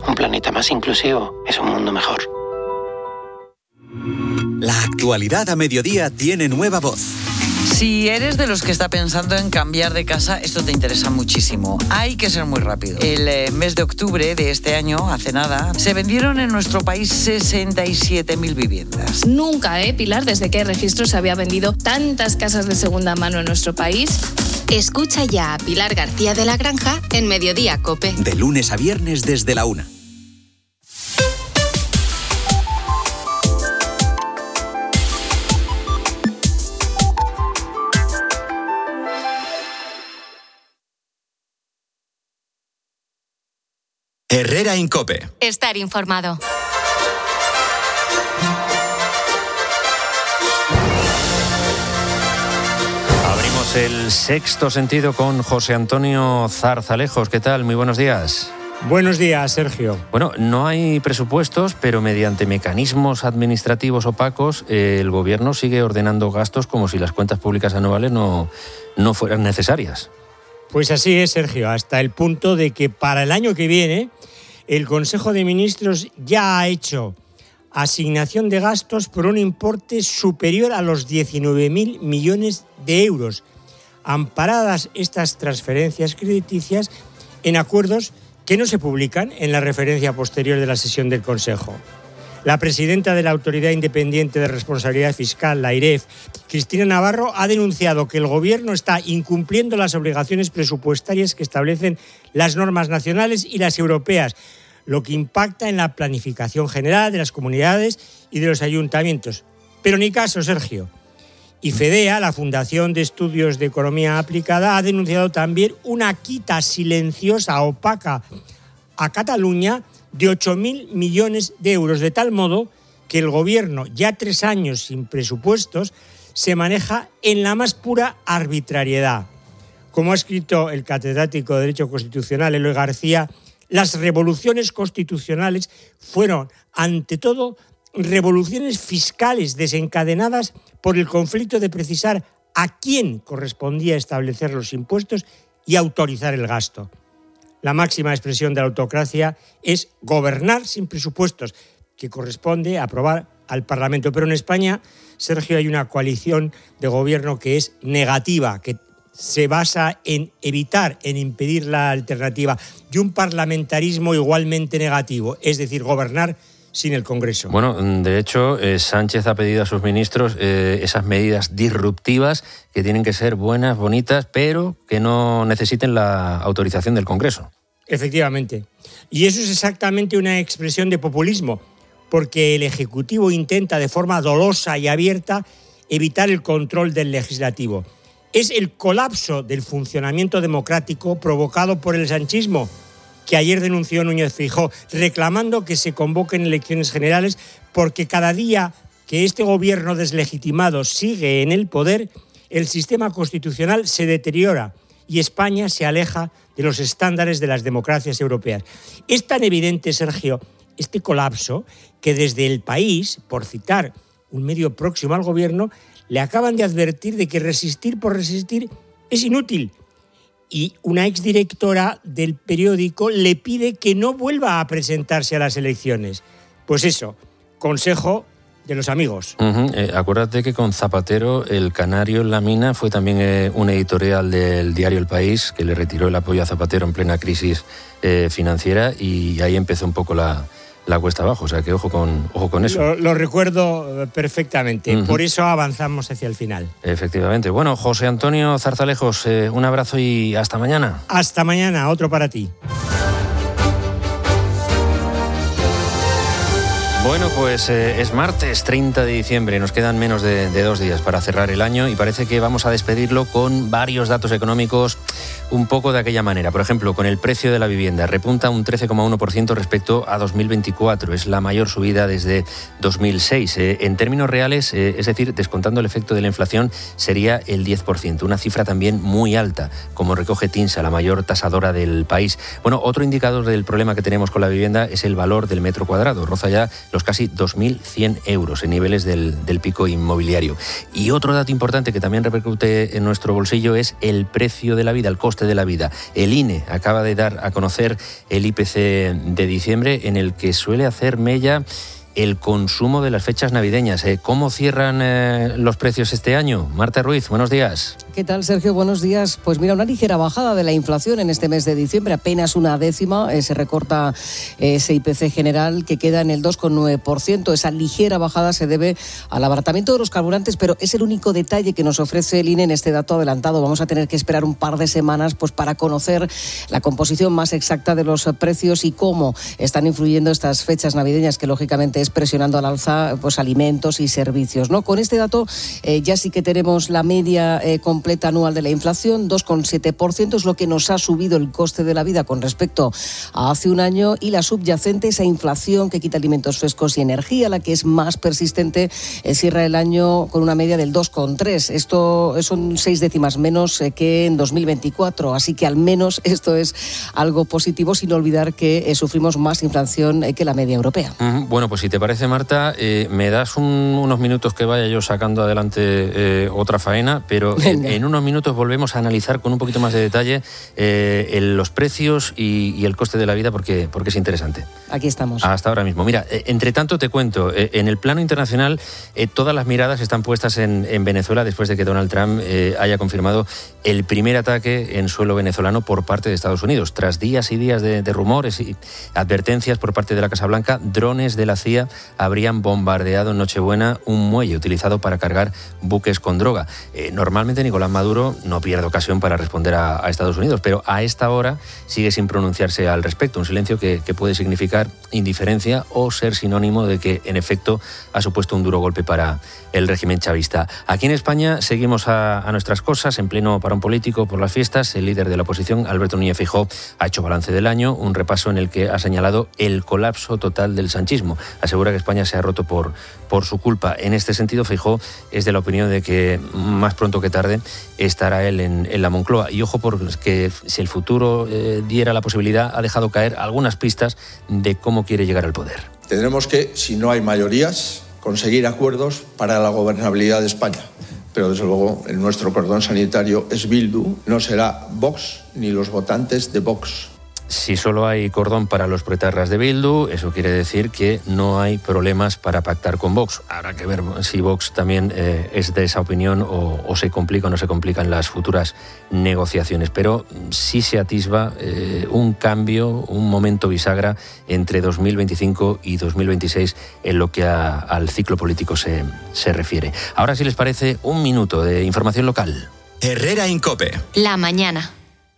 Un planeta más inclusivo es un mundo mejor. La actualidad a mediodía tiene nueva voz. Si eres de los que está pensando en cambiar de casa, esto te interesa muchísimo. Hay que ser muy rápido. El mes de octubre de este año, hace nada, se vendieron en nuestro país 67.000 viviendas. Nunca, Pilar, desde que hay registros se había vendido tantas casas de segunda mano en nuestro país. Escucha ya a Pilar García de la Granja en Mediodía COPE. De lunes a viernes desde la 1. Herrera en COPE. Estar informado. Abrimos el sexto sentido con José Antonio Zarzalejos. ¿Qué tal? Muy buenos días. Buenos días, Sergio. Bueno, no hay presupuestos, pero mediante mecanismos administrativos opacos, el Gobierno sigue ordenando gastos como si las cuentas públicas anuales no fueran necesarias. Pues así es, Sergio, hasta el punto de que para el año que viene el Consejo de Ministros ya ha hecho asignación de gastos por un importe superior a los 19.000 millones de euros, amparadas estas transferencias crediticias en acuerdos que no se publican en la referencia posterior de la sesión del Consejo. La presidenta de la Autoridad Independiente de Responsabilidad Fiscal, la AIREF, Cristina Navarro, ha denunciado que el Gobierno está incumpliendo las obligaciones presupuestarias que establecen las normas nacionales y las europeas, lo que impacta en la planificación general de las comunidades y de los ayuntamientos. Pero ni caso, Sergio. Y FEDEA, la Fundación de Estudios de Economía Aplicada, ha denunciado también una quita silenciosa, opaca, a Cataluña de 8.000 millones de euros, de tal modo que el Gobierno, ya 3 años sin presupuestos, se maneja en la más pura arbitrariedad. Como ha escrito el catedrático de Derecho Constitucional, Eloy García, las revoluciones constitucionales fueron, ante todo, revoluciones fiscales desencadenadas por el conflicto de precisar a quién correspondía establecer los impuestos y autorizar el gasto. La máxima expresión de la autocracia es gobernar sin presupuestos, que corresponde aprobar al Parlamento. Pero en España, Sergio, hay una coalición de gobierno que es negativa, que se basa en evitar, en impedir la alternativa, y un parlamentarismo igualmente negativo, es decir, gobernar sin el Congreso. Bueno, de hecho, Sánchez ha pedido a sus ministros esas medidas disruptivas que tienen que ser buenas, bonitas, pero que no necesiten la autorización del Congreso. Efectivamente. Y eso es exactamente una expresión de populismo, porque el Ejecutivo intenta de forma dolosa y abierta evitar el control del Legislativo. Es el colapso del funcionamiento democrático provocado por el sanchismo, que ayer denunció Núñez Feijóo, reclamando que se convoquen elecciones generales, porque cada día que este gobierno deslegitimado sigue en el poder, el sistema constitucional se deteriora y España se aleja de los estándares de las democracias europeas. Es tan evidente, Sergio, este colapso, que desde El País, por citar un medio próximo al gobierno, le acaban de advertir de que resistir por resistir es inútil. Y una exdirectora del periódico le pide que no vuelva a presentarse a las elecciones. Pues eso, consejo de los amigos. Acuérdate que con Zapatero, el canario en la mina fue también un editorial del diario El País, que le retiró el apoyo a Zapatero en plena crisis financiera, y ahí empezó un poco la cuesta abajo, o sea que ojo con eso. Lo recuerdo perfectamente, por eso avanzamos hacia el final. Efectivamente. Bueno, José Antonio Zarzalejos, un abrazo y hasta mañana. Hasta mañana, otro para ti. Bueno, pues es martes 30 de diciembre, nos quedan menos de 2 días para cerrar el año y parece que vamos a despedirlo con varios datos económicos un poco de aquella manera. Por ejemplo, con el precio de la vivienda, repunta un 13,1% respecto a 2024, es la mayor subida desde 2006. En términos reales, es decir, descontando el efecto de la inflación, sería el 10%, una cifra también muy alta, como recoge TINSA, la mayor tasadora del país. Bueno, otro indicador del problema que tenemos con la vivienda es el valor del metro cuadrado, roza ya los casi 2.100 euros en niveles del pico inmobiliario. Y otro dato importante que también repercute en nuestro bolsillo es el precio de la vida, el coste coste de la vida. El INE acaba de dar a conocer el IPC de diciembre, en el que suele hacer mella el consumo de las fechas navideñas. ¿Cómo cierran los precios este año? Marta Ruiz, buenos días. ¿Qué tal, Sergio? Buenos días. Pues mira, una ligera bajada de la inflación en este mes de diciembre, apenas una décima. Se recorta ese IPC general que queda en el 2,9%. Esa ligera bajada se debe al abaratamiento de los carburantes, pero es el único detalle que nos ofrece el INE en este dato adelantado. Vamos a tener que esperar un par de semanas pues, para conocer la composición más exacta de los precios y cómo están influyendo estas fechas navideñas, que lógicamente es presionando al alza pues, alimentos y servicios, ¿no? Con este dato ya sí que tenemos la media completa anual de la inflación, 2,7%, es lo que nos ha subido el coste de la vida con respecto a hace un año, y la subyacente, esa inflación que quita alimentos frescos y energía, la que es más persistente, cierra el año con una media del 2,3%. Esto son 6 décimas menos que en 2024, así que al menos esto es algo positivo, sin olvidar que sufrimos más inflación que la media europea. Bueno, pues si te parece, Marta, me das unos minutos que vaya yo sacando adelante otra faena, pero en unos minutos volvemos a analizar con un poquito más de detalle los precios y el coste de la vida, porque es interesante. Aquí estamos. Hasta ahora mismo. Mira, entre tanto te cuento, en el plano internacional todas las miradas están puestas en Venezuela después de que Donald Trump haya confirmado el primer ataque en suelo venezolano por parte de Estados Unidos. Tras días y días de rumores y advertencias por parte de la Casa Blanca, drones de la CIA habrían bombardeado en Nochebuena un muelle utilizado para cargar buques con droga. Normalmente Nicolás Maduro no pierde ocasión para responder a Estados Unidos, pero a esta hora sigue sin pronunciarse al respecto. Un silencio que puede significar indiferencia o ser sinónimo de que, en efecto, ha supuesto un duro golpe para el régimen chavista. Aquí en España seguimos a nuestras cosas, en pleno parón político por las fiestas. El líder de la oposición, Alberto Núñez Feijóo, ha hecho balance del año, un repaso en el que ha señalado el colapso total del sanchismo. Asegura que España se ha roto por su culpa. En este sentido, Feijóo es de la opinión de que más pronto que tarde estará él en la Moncloa. Y ojo, porque si el futuro diera la posibilidad, ha dejado caer algunas pistas de cómo quiere llegar al poder. Tendremos que, si no hay mayorías, conseguir acuerdos para la gobernabilidad de España. Pero desde luego en nuestro cordón sanitario es Bildu, no será Vox ni los votantes de Vox. Si solo hay cordón para los pretarras de Bildu, eso quiere decir que no hay problemas para pactar con Vox. Habrá que ver si Vox también es de esa opinión o se complica o no se complican las futuras negociaciones. Pero sí se atisba un cambio, un momento bisagra entre 2025 y 2026 en lo que al ciclo político se refiere. Ahora, si les parece, un minuto de información local. Herrera en COPE. La mañana.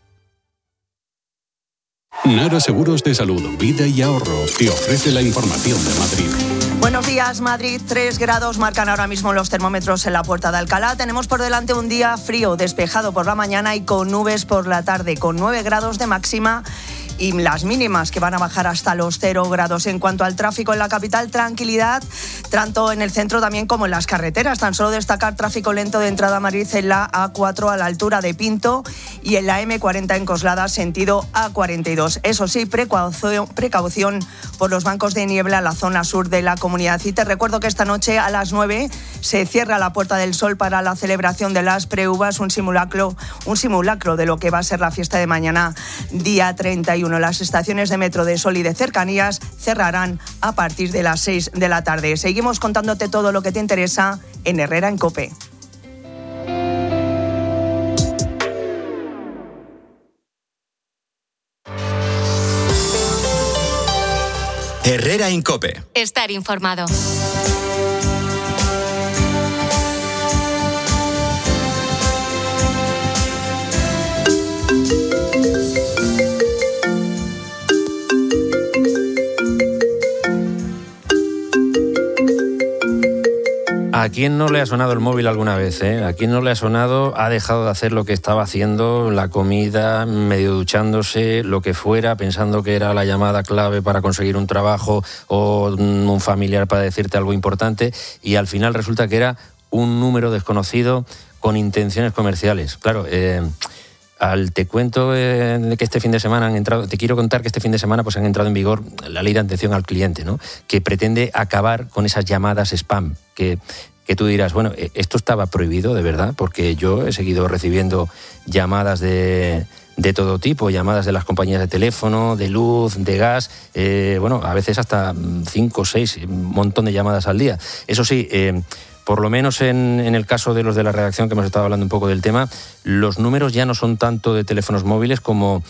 Nara Seguros de Salud, Vida y Ahorro te ofrece la información de Madrid. Buenos días, Madrid. 3 grados marcan ahora mismo los termómetros en la Puerta de Alcalá. Tenemos por delante un día frío, despejado por la mañana y con nubes por la tarde, con 9 grados de máxima y las mínimas que van a bajar hasta los 0 grados. En cuanto al tráfico en la capital, tranquilidad, tanto en el centro también como en las carreteras. Tan solo destacar tráfico lento de entrada a Madrid en la A4 a la altura de Pinto y en la M40 en Coslada, sentido A42. Eso sí, precaución por los bancos de niebla en la zona sur de la comunidad. Y te recuerdo que esta noche a las 9 se cierra la Puerta del Sol para la celebración de las preuvas, un simulacro de lo que va a ser la fiesta de mañana, día 31. Las estaciones de metro, de Sol y de cercanías cerrarán a partir de las 6 de la tarde. Seguimos contándote todo lo que te interesa en Herrera en COPE. Herrera en COPE. Estar informado. ¿A quién no le ha sonado el móvil alguna vez? ¿A quién no le ha sonado? Ha dejado de hacer lo que estaba haciendo, la comida, medio duchándose, lo que fuera, pensando que era la llamada clave para conseguir un trabajo o un familiar para decirte algo importante, y al final resulta que era un número desconocido con intenciones comerciales. Claro, te cuento de que este fin de semana te quiero contar que este fin de semana pues han entrado en vigor la ley de atención al cliente, ¿no? Que pretende acabar con esas llamadas spam, que tú dirás, bueno, esto estaba prohibido de verdad, porque yo he seguido recibiendo llamadas de de todo tipo, llamadas de las compañías de teléfono, de luz, de gas, a veces hasta 5 o 6, un montón de llamadas al día. Eso sí, por lo menos en el caso de los de la redacción, que hemos estado hablando un poco del tema, los números ya no son tanto de teléfonos móviles como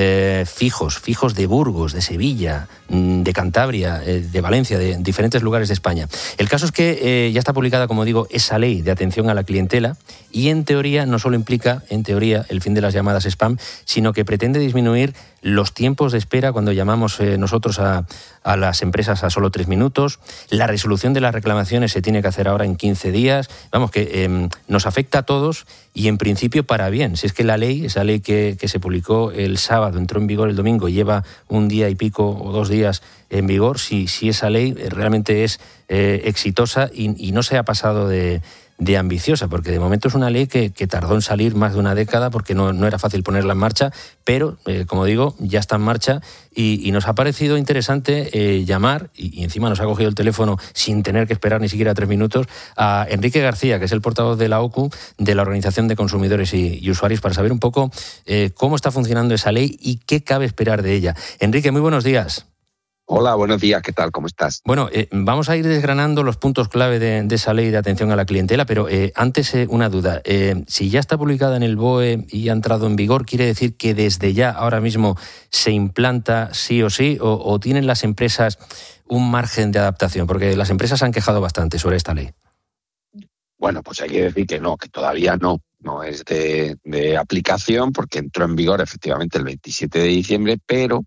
fijos de Burgos, de Sevilla, de Cantabria, de Valencia, de diferentes lugares de España. El caso es que ya está publicada, como digo, esa ley de atención a la clientela y en teoría no solo implica, el fin de las llamadas spam, sino que pretende disminuir los tiempos de espera cuando llamamos nosotros a las empresas a solo 3 minutos. La resolución de las reclamaciones se tiene que hacer ahora en 15 días. Vamos, que nos afecta a todos y en principio para bien. Si es que esa ley que se publicó el sábado, entró en vigor el domingo, lleva un día y pico o 2 días en vigor, si esa ley realmente es exitosa y no se ha pasado de ambiciosa, porque de momento es una ley que tardó en salir más de una década porque no era fácil ponerla en marcha, pero, como digo, ya está en marcha y nos ha parecido interesante llamar, y encima nos ha cogido el teléfono sin tener que esperar ni siquiera 3 minutos, a Enrique García, que es el portavoz de la OCU, de la Organización de Consumidores y Usuarios, para saber un poco cómo está funcionando esa ley y qué cabe esperar de ella. Enrique, muy buenos días. Hola, buenos días, ¿qué tal? ¿Cómo estás? Bueno, vamos a ir desgranando los puntos clave de esa ley de atención a la clientela, pero antes una duda. Si ya está publicada en el BOE y ha entrado en vigor, ¿quiere decir que desde ya, ahora mismo, se implanta sí o sí? ¿O tienen las empresas un margen de adaptación? Porque las empresas se han quejado bastante sobre esta ley. Bueno, pues hay que decir que no, que todavía no es de aplicación, porque entró en vigor efectivamente el 27 de diciembre, pero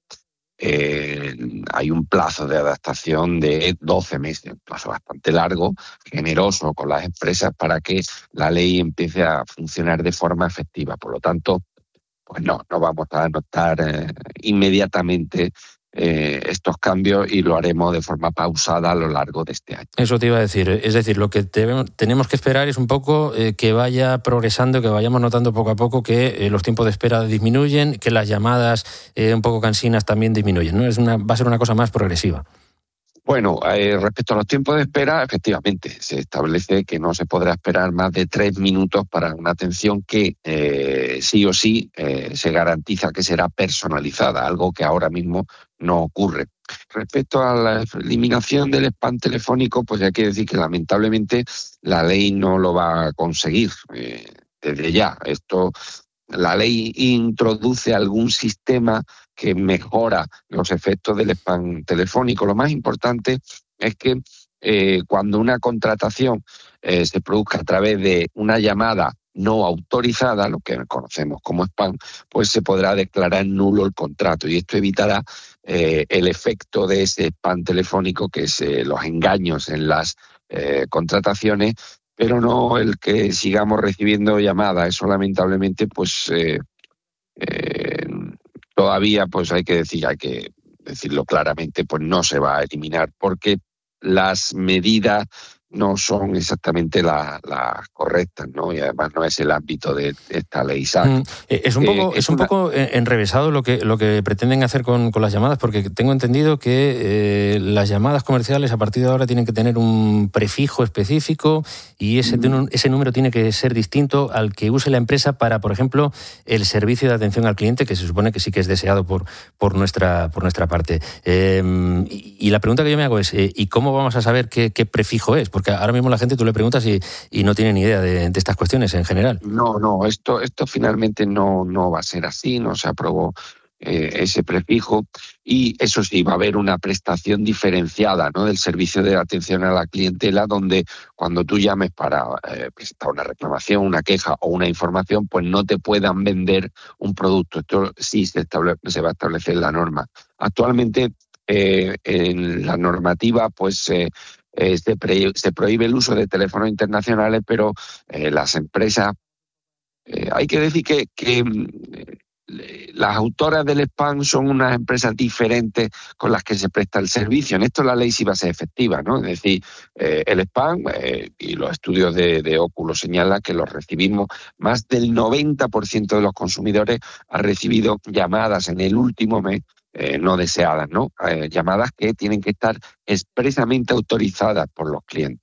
hay un plazo de adaptación de 12 meses, un plazo bastante largo, generoso con las empresas para que la ley empiece a funcionar de forma efectiva. Por lo tanto, pues no vamos a notar inmediatamente estos cambios y lo haremos de forma pausada a lo largo de este año. Eso te iba a decir. Es decir, lo que tenemos que esperar es un poco que vaya progresando, que vayamos notando poco a poco que los tiempos de espera disminuyen, que las llamadas un poco cansinas también disminuyen, ¿no? Va a ser una cosa más progresiva. Bueno, respecto a los tiempos de espera, efectivamente, se establece que no se podrá esperar más de 3 minutos para una atención que sí o sí se garantiza que será personalizada, algo que ahora mismo no ocurre. Respecto a la eliminación del spam telefónico, pues hay que decir que lamentablemente la ley no lo va a conseguir desde ya. La ley introduce algún sistema que mejora los efectos del spam telefónico. Lo más importante es que cuando una contratación se produzca a través de una llamada no autorizada, lo que conocemos como spam, pues se podrá declarar nulo el contrato y esto evitará el efecto de ese spam telefónico, que es los engaños en las contrataciones, pero no el que sigamos recibiendo llamadas. Eso lamentablemente pues todavía pues hay que decirlo claramente, pues no se va a eliminar porque las medidas no son exactamente las correctas, ¿no? Y además no es el ámbito de esta ley SAC. Es un poco enrevesado lo que pretenden hacer con las llamadas, porque tengo entendido que las llamadas comerciales a partir de ahora tienen que tener un prefijo específico y ese número tiene que ser distinto al que use la empresa para, por ejemplo, el servicio de atención al cliente, que se supone que sí que es deseado por nuestra parte. Y la pregunta que yo me hago es, ¿y cómo vamos a saber qué prefijo es? Porque ahora mismo la gente, tú le preguntas y no tiene ni idea de estas cuestiones en general. No, esto finalmente no va a ser así, no se aprobó ese prefijo y eso sí, va a haber una prestación diferenciada, ¿no?, del servicio de atención a la clientela, donde cuando tú llames para presentar una reclamación, una queja o una información, pues no te puedan vender un producto. Esto sí se va a establecer en la norma. Actualmente en la normativa pues se prohíbe el uso de teléfonos internacionales, pero las empresas, hay que decir que las autoras del spam son unas empresas diferentes con las que se presta el servicio. En esto la ley sí va a ser efectiva, ¿no? Es decir, el spam, y los estudios de OCU lo señalan, que los recibimos, más del 90% de los consumidores ha recibido llamadas en el último mes no deseadas, ¿no? Llamadas que tienen que estar expresamente autorizadas por los clientes.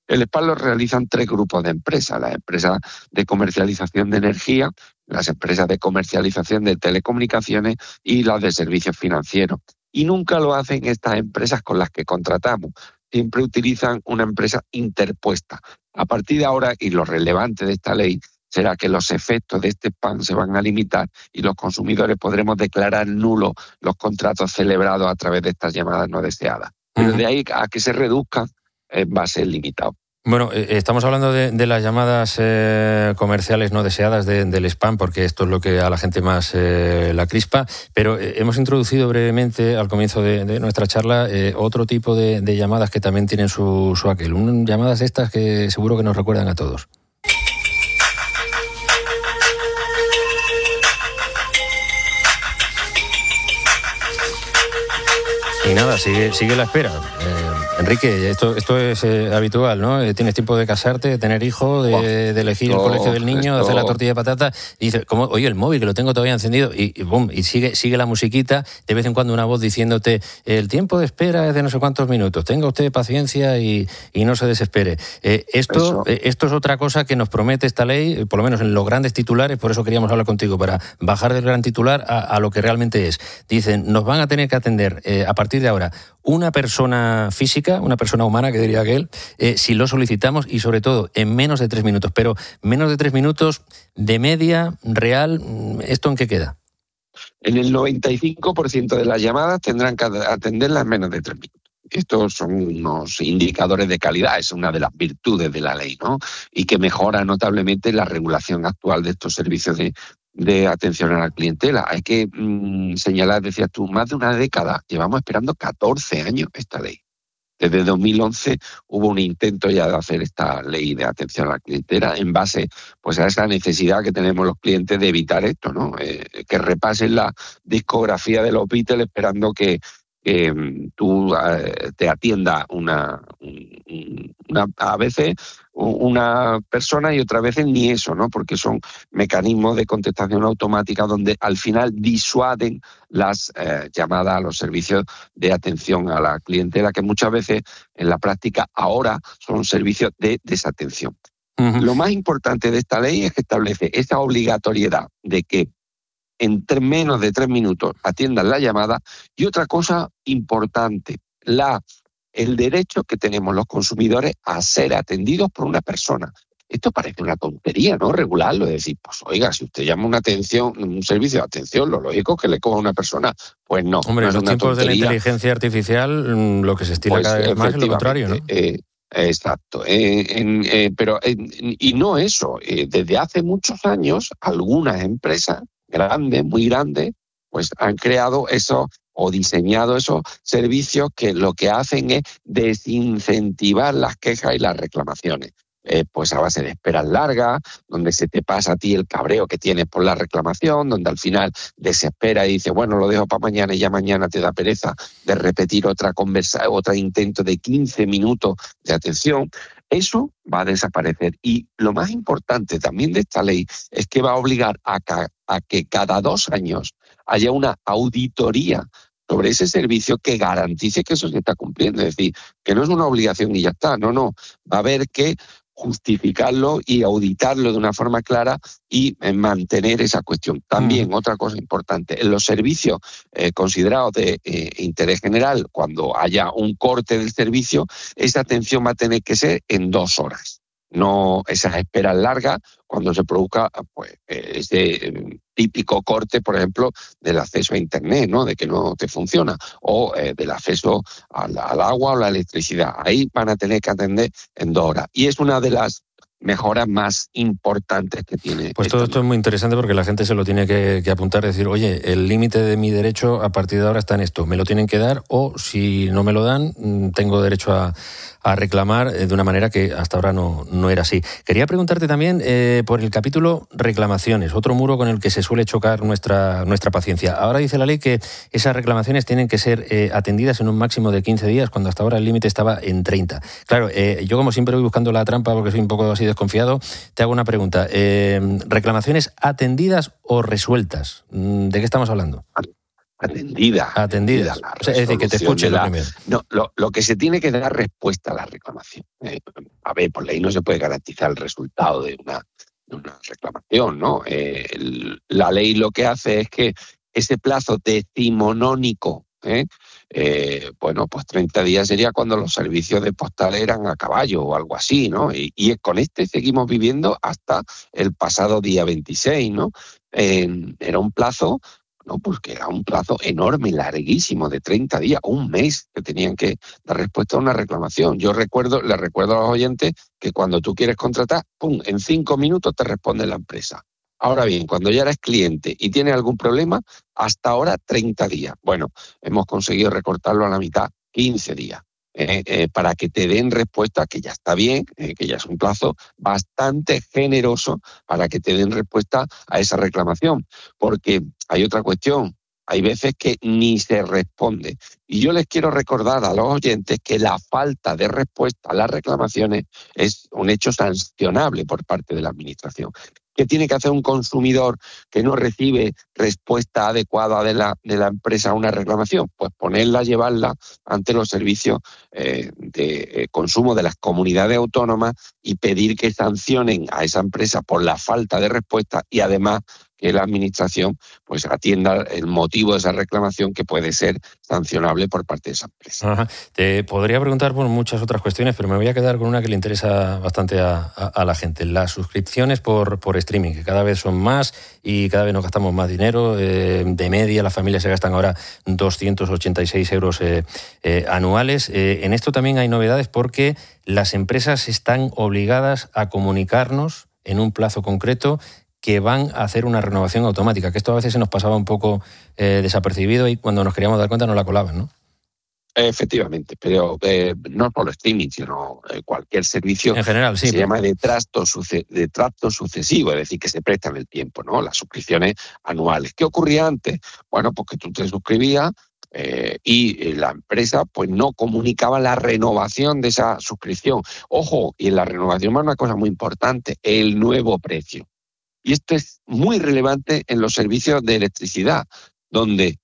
El SPAN lo realizan 3 grupos de empresas: las empresas de comercialización de energía, las empresas de comercialización de telecomunicaciones y las de servicios financieros. Y nunca lo hacen estas empresas con las que contratamos. Siempre utilizan una empresa interpuesta. A partir de ahora, y lo relevante de esta ley, será que los efectos de este SPAN se van a limitar y los consumidores podremos declarar nulos los contratos celebrados a través de estas llamadas no deseadas. Pero de ahí a que se reduzcan va a ser limitado. Bueno, estamos hablando de las llamadas comerciales no deseadas del spam, porque esto es lo que a la gente más la crispa, pero hemos introducido brevemente al comienzo de nuestra charla otro tipo de llamadas que también tienen su aquel. Llamadas estas que seguro que nos recuerdan a todos. Y nada, sigue la espera. Enrique, esto es habitual, ¿no? Tienes tiempo de casarte, de tener hijos, de elegir el colegio del niño, de hacer la tortilla de patata, y dices, oye, el móvil, que lo tengo todavía encendido, y boom, y sigue la musiquita, de vez en cuando una voz diciéndote, el tiempo de espera es de no sé cuántos minutos, tenga usted paciencia y no se desespere. Esto es otra cosa que nos promete esta ley, por lo menos en los grandes titulares, por eso queríamos hablar contigo, para bajar del gran titular a lo que realmente es. Dicen, nos van a tener que atender a partir de ahora una persona física, una persona humana, que diría aquel, si lo solicitamos, y sobre todo en menos de 3 minutos. Pero menos de 3 minutos de media real, ¿esto en qué queda? En el 95% de las llamadas tendrán que atenderlas en menos de 3 minutos. Estos son unos indicadores de calidad, es una de las virtudes de la ley, ¿no? Y que mejora notablemente la regulación actual de estos servicios de atención a la clientela. Hay que señalar, decías tú, más de una década, llevamos esperando 14 años esta ley. Desde 2011 hubo un intento ya de hacer esta ley de atención a la clientela en base pues a esa necesidad que tenemos los clientes de evitar esto, ¿no? Que repasen la discografía de los Beatles esperando que tú te atienda a veces una persona y otras veces ni eso, ¿no? Porque son mecanismos de contestación automática donde al final disuaden las llamadas a los servicios de atención a la clientela, que muchas veces en la práctica ahora son servicios de desatención. Uh-huh. Lo más importante de esta ley es que establece esa obligatoriedad de que en menos de 3 minutos atiendan la llamada, y otra cosa importante, el derecho que tenemos los consumidores a ser atendidos por una persona. Esto parece una tontería, ¿no? Regularlo, es decir, pues oiga, si usted llama un servicio de atención, lo lógico es que le coja una persona. Pues no. Hombre, no en los tiempos de la inteligencia artificial, lo que se estila cada vez más es lo contrario, ¿no? Exacto. Pero no eso. Desde hace muchos años, algunas empresas grandes, muy grandes, pues han creado eso o diseñado esos servicios que lo que hacen es desincentivar las quejas y las reclamaciones. Pues a base de esperas largas, donde se te pasa a ti el cabreo que tienes por la reclamación, donde al final desespera y dice, bueno, lo dejo para mañana, y ya mañana te da pereza de repetir otro intento de 15 minutos de atención. Eso va a desaparecer. Y lo más importante también de esta ley es que va a obligar a que cada 2 años haya una auditoría sobre ese servicio que garantice que eso se está cumpliendo. Es decir, que no es una obligación y ya está. No. Va a haber que justificarlo y auditarlo de una forma clara y mantener esa cuestión. También, otra cosa importante, en los servicios considerados de interés general, cuando haya un corte del servicio, esa atención va a tener que ser en 2 horas. No esas esperas largas cuando se produzca pues ese típico corte, por ejemplo, del acceso a Internet, ¿no? De que no te funciona, o del acceso al agua o la electricidad. Ahí van a tener que atender en 2 horas. Y es una de las mejoras más importantes que tiene. Pues todo esto es muy interesante porque la gente se lo tiene que apuntar, decir, oye, el límite de mi derecho a partir de ahora está en esto, me lo tienen que dar, o si no me lo dan, tengo derecho a reclamar de una manera que hasta ahora no era así. Quería preguntarte también por el capítulo reclamaciones, otro muro con el que se suele chocar nuestra paciencia. Ahora dice la ley que esas reclamaciones tienen que ser atendidas en un máximo de 15 días, cuando hasta ahora el límite estaba en 30. Claro, yo como siempre voy buscando la trampa porque soy un poco así desconfiado, te hago una pregunta. ¿Reclamaciones atendidas o resueltas? ¿De qué estamos hablando? Atendidas. O sea, es decir, que te escuche lo primero. No, lo que se tiene que dar respuesta a la reclamación. a ver, por ley no se puede garantizar el resultado de una reclamación, ¿no? La ley lo que hace es que ese plazo decimonónico, bueno, pues 30 días sería cuando los servicios de postal eran a caballo o algo así, ¿no? Y con seguimos viviendo hasta el pasado día 26, ¿no? Era un plazo, no, pues que era un plazo enorme, larguísimo, de 30 días, un mes, que tenían que dar respuesta a una reclamación. Les recuerdo a los oyentes que cuando tú quieres contratar, ¡pum!, en 5 minutos te responde la empresa. Ahora bien, cuando ya eres cliente y tienes algún problema, hasta ahora 30 días. Bueno, hemos conseguido recortarlo a la mitad, 15 días, para que te den respuesta, que ya está bien, que ya es un plazo bastante generoso para que te den respuesta a esa reclamación. Porque hay otra cuestión, hay veces que ni se responde. Y yo les quiero recordar a los oyentes que la falta de respuesta a las reclamaciones es un hecho sancionable por parte de la Administración. ¿Qué tiene que hacer un consumidor que no recibe respuesta adecuada de la empresa a una reclamación? Pues llevarla ante los servicios de consumo de las comunidades autónomas y pedir que sancionen a esa empresa por la falta de respuesta y además que la Administración pues atienda el motivo de esa reclamación, que puede ser sancionable por parte de esa empresa. Ajá. Te podría preguntar por muchas otras cuestiones, pero me voy a quedar con una que le interesa bastante a la gente. Las suscripciones por streaming, que cada vez son más y cada vez nos gastamos más dinero. De media, las familias se gastan ahora 286 euros anuales. En esto también hay novedades porque las empresas están obligadas a comunicarnos en un plazo concreto que van a hacer una renovación automática, que esto a veces se nos pasaba un poco desapercibido y cuando nos queríamos dar cuenta nos la colaban, ¿no? Efectivamente, pero no solo streaming, sino cualquier servicio en general, sí, se llama de trato sucesivo, es decir, que se presta en el tiempo, ¿no? Las suscripciones anuales. ¿Qué ocurría antes? Bueno, pues que tú te suscribías y la empresa pues no comunicaba la renovación de esa suscripción. Ojo, y en la renovación va una cosa muy importante, el nuevo precio. Y esto es muy relevante en los servicios de electricidad, donde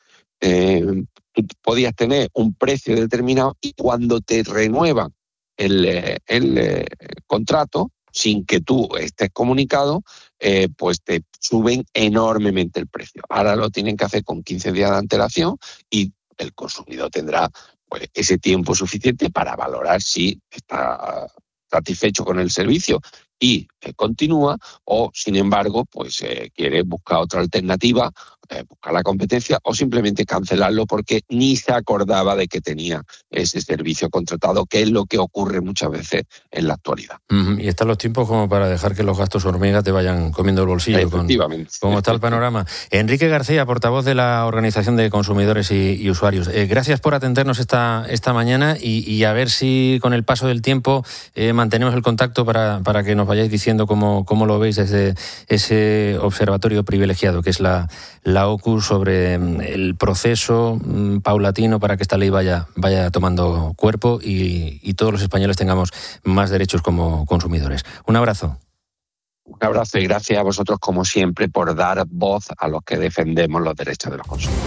tú podías tener un precio determinado y cuando te renuevan el contrato, sin que tú estés comunicado, pues te suben enormemente el precio. Ahora lo tienen que hacer con 15 días de antelación y el consumidor tendrá pues ese tiempo suficiente para valorar si está satisfecho con el servicio y continúa, o sin embargo pues quiere buscar otra alternativa, buscar la competencia o simplemente cancelarlo porque ni se acordaba de que tenía ese servicio contratado, que es lo que ocurre muchas veces en la actualidad. Y están los tiempos como para dejar que los gastos hormiga te vayan comiendo el bolsillo. Efectivamente. ¿Cómo está el panorama? Enrique García, portavoz de la Organización de Consumidores y Usuarios. Gracias por atendernos esta mañana y a ver si con el paso del tiempo mantenemos el contacto para que nos vayáis diciendo cómo lo veis desde ese observatorio privilegiado que es la OCU sobre el proceso paulatino para que esta ley vaya tomando cuerpo y todos los españoles tengamos más derechos como consumidores. Un abrazo. Un abrazo y gracias a vosotros, como siempre, por dar voz a los que defendemos los derechos de los consumidores.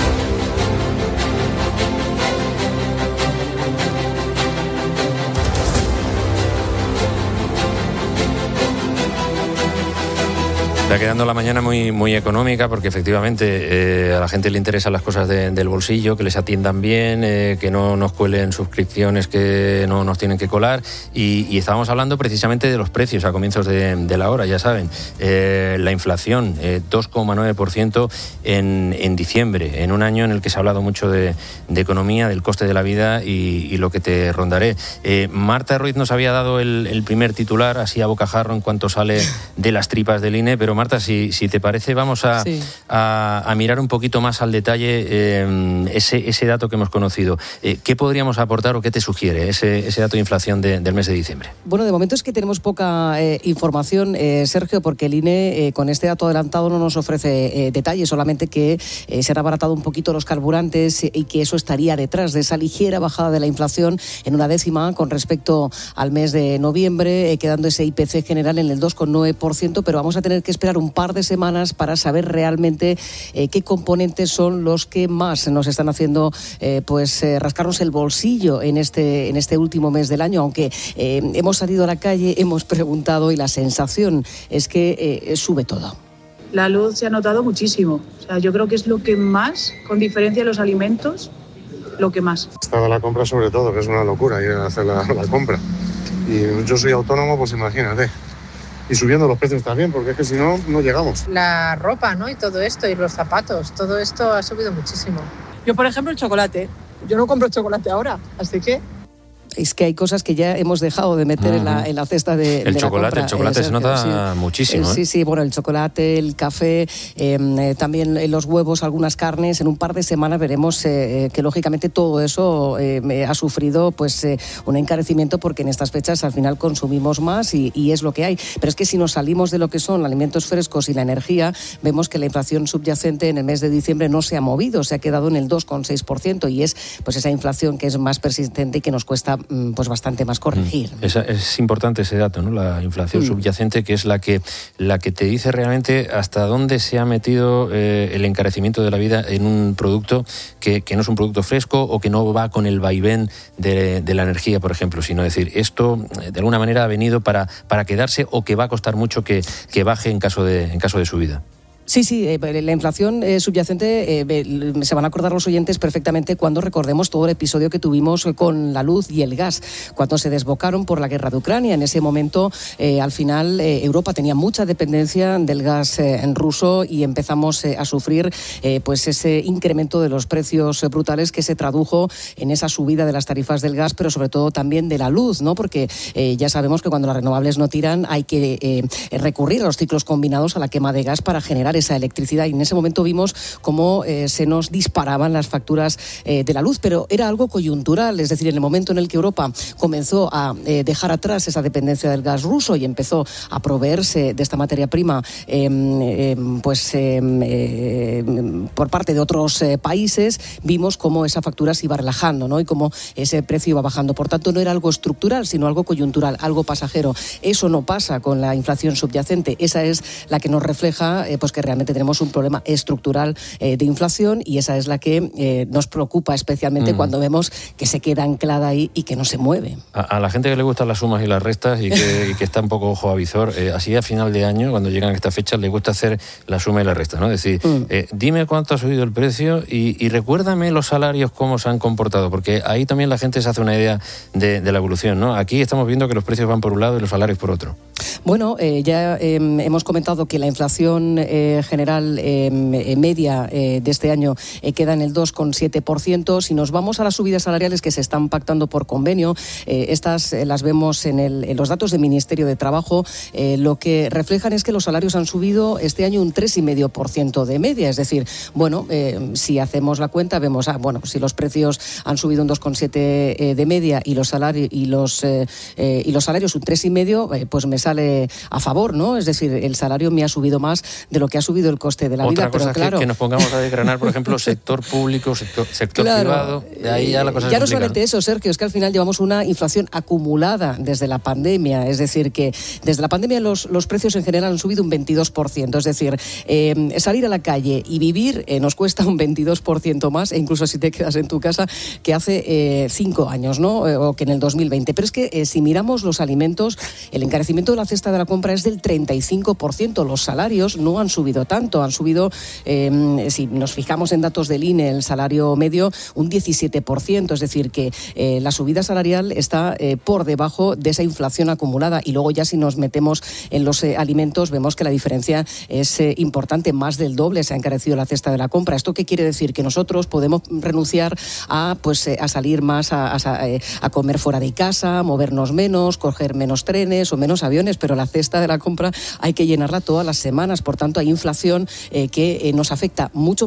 Está quedando la mañana muy económica porque efectivamente a la gente le interesan las cosas del bolsillo, que les atiendan bien, que no nos cuelen suscripciones que no nos tienen que colar y estábamos hablando precisamente de los precios a comienzos de la hora, ya saben. La inflación, 2,9% en diciembre, en un año en el que se ha hablado mucho de economía, del coste de la vida y lo que te rondaré. Marta Ruiz nos había dado el primer titular, así a bocajarro en cuanto sale de las tripas del INE, pero Marta, si te parece, vamos a mirar un poquito más al detalle ese dato que hemos conocido. ¿Qué podríamos aportar o qué te sugiere ese dato de inflación del mes de diciembre? Bueno, de momento es que tenemos poca información, Sergio, porque el INE con este dato adelantado no nos ofrece detalles, solamente que se han abaratado un poquito los carburantes y que eso estaría detrás de esa ligera bajada de la inflación en una décima con respecto al mes de noviembre, quedando ese IPC general en el 2,9%, pero vamos a tener que esperar esperar un par de semanas para saber realmente qué componentes son los que más nos están haciendo rascarnos el bolsillo en este último mes del año, aunque hemos salido a la calle, hemos preguntado y la sensación es que sube todo. La luz se ha notado muchísimo. O sea, yo creo que es lo que más, con diferencia de los alimentos, lo que más. Estado la compra sobre todo, que es una locura ir a hacer la compra. Y yo soy autónomo, pues imagínate. Y subiendo los precios también, porque es que si no, no llegamos. La ropa, ¿no? Y todo esto, y los zapatos, todo esto ha subido muchísimo. Yo, por ejemplo, el chocolate. Yo no compro chocolate ahora, así que... Es que hay cosas que ya hemos dejado de meter en la cesta de la compra. El chocolate se nota muchísimo. Sí, bueno, el chocolate, el café, también los huevos, algunas carnes. En un par de semanas veremos que lógicamente todo eso ha sufrido un encarecimiento, porque en estas fechas al final consumimos más y es lo que hay. Pero es que si nos salimos de lo que son alimentos frescos y la energía, vemos que la inflación subyacente en el mes de diciembre no se ha movido, se ha quedado en el 2,6%, y es esa inflación que es más persistente y que nos cuesta bastante más corregir. Es importante ese dato, ¿no? La inflación subyacente, que es la que te dice realmente hasta dónde se ha metido el encarecimiento de la vida en un producto que no es un producto fresco o que no va con el vaivén de la energía, por ejemplo, sino decir, esto de alguna manera ha venido para quedarse, o que va a costar mucho que baje en caso de subida. Sí, la inflación subyacente, se van a acordar los oyentes perfectamente cuando recordemos todo el episodio que tuvimos con la luz y el gas, cuando se desbocaron por la guerra de Ucrania. En ese momento, al final, Europa tenía mucha dependencia del gas ruso, y empezamos a sufrir ese incremento de los precios brutales que se tradujo en esa subida de las tarifas del gas, pero sobre todo también de la luz, ¿no? Porque ya sabemos que cuando las renovables no tiran hay que recurrir a los ciclos combinados, a la quema de gas para generar esa electricidad, y en ese momento vimos cómo se nos disparaban las facturas de la luz, pero era algo coyuntural, es decir, en el momento en el que Europa comenzó a dejar atrás esa dependencia del gas ruso y empezó a proveerse de esta materia prima por parte de otros países, vimos cómo esa factura se iba relajando, ¿no? Y cómo ese precio iba bajando. Por tanto, no era algo estructural, sino algo coyuntural, algo pasajero. Eso no pasa con la inflación subyacente. Esa es la que nos refleja que realmente tenemos un problema estructural de inflación, y esa es la que nos preocupa especialmente cuando vemos que se queda anclada ahí y que no se mueve. A la gente que le gustan las sumas y las restas y que está un poco ojo a visor, así a final de año, cuando llegan estas fechas, le gusta hacer la suma y la resta, ¿no? Es decir, dime cuánto ha subido el precio y recuérdame los salarios cómo se han comportado, porque ahí también la gente se hace una idea de la evolución, ¿no? Aquí estamos viendo que los precios van por un lado y los salarios por otro. Bueno, ya hemos comentado que la inflación general media de este año queda en el 2,7%. Si nos vamos a las subidas salariales que se están pactando por convenio, estas las vemos en los datos del Ministerio de Trabajo. Lo que reflejan es que los salarios han subido este año un 3,5% de media. Es decir, si hacemos la cuenta, vemos, si los precios han subido un 2,7% de media y los salarios un 3,5%, pues me sale a favor, ¿no? Es decir, el salario me ha subido más de lo que ha subido el coste de la vida. Otra cosa, pero claro, que nos pongamos a desgranar, por ejemplo, sector público, sector privado, de ahí ya la cosa ya no solamente eso, Sergio, es que al final llevamos una inflación acumulada desde la pandemia, es decir, que desde la pandemia los precios en general han subido un 22%, es decir, salir a la calle y vivir nos cuesta un 22% más, e incluso si te quedas en tu casa, que hace 5 años, ¿no? O que en el 2020. Pero es que si miramos los alimentos, el encarecimiento de la cesta de la compra es del 35%. Los salarios no han subido tanto, han subido, si nos fijamos en datos del INE, el salario medio un 17%, es decir, que la subida salarial está por debajo de esa inflación acumulada. Y luego ya si nos metemos en los alimentos, vemos que la diferencia es importante, más del doble se ha encarecido la cesta de la compra. ¿Esto qué quiere decir? Que nosotros podemos renunciar a salir más, a comer fuera de casa, movernos menos, coger menos trenes o menos aviones, pero la cesta de la compra hay que llenarla todas las semanas. Por tanto, hay inflación que nos afecta mucho más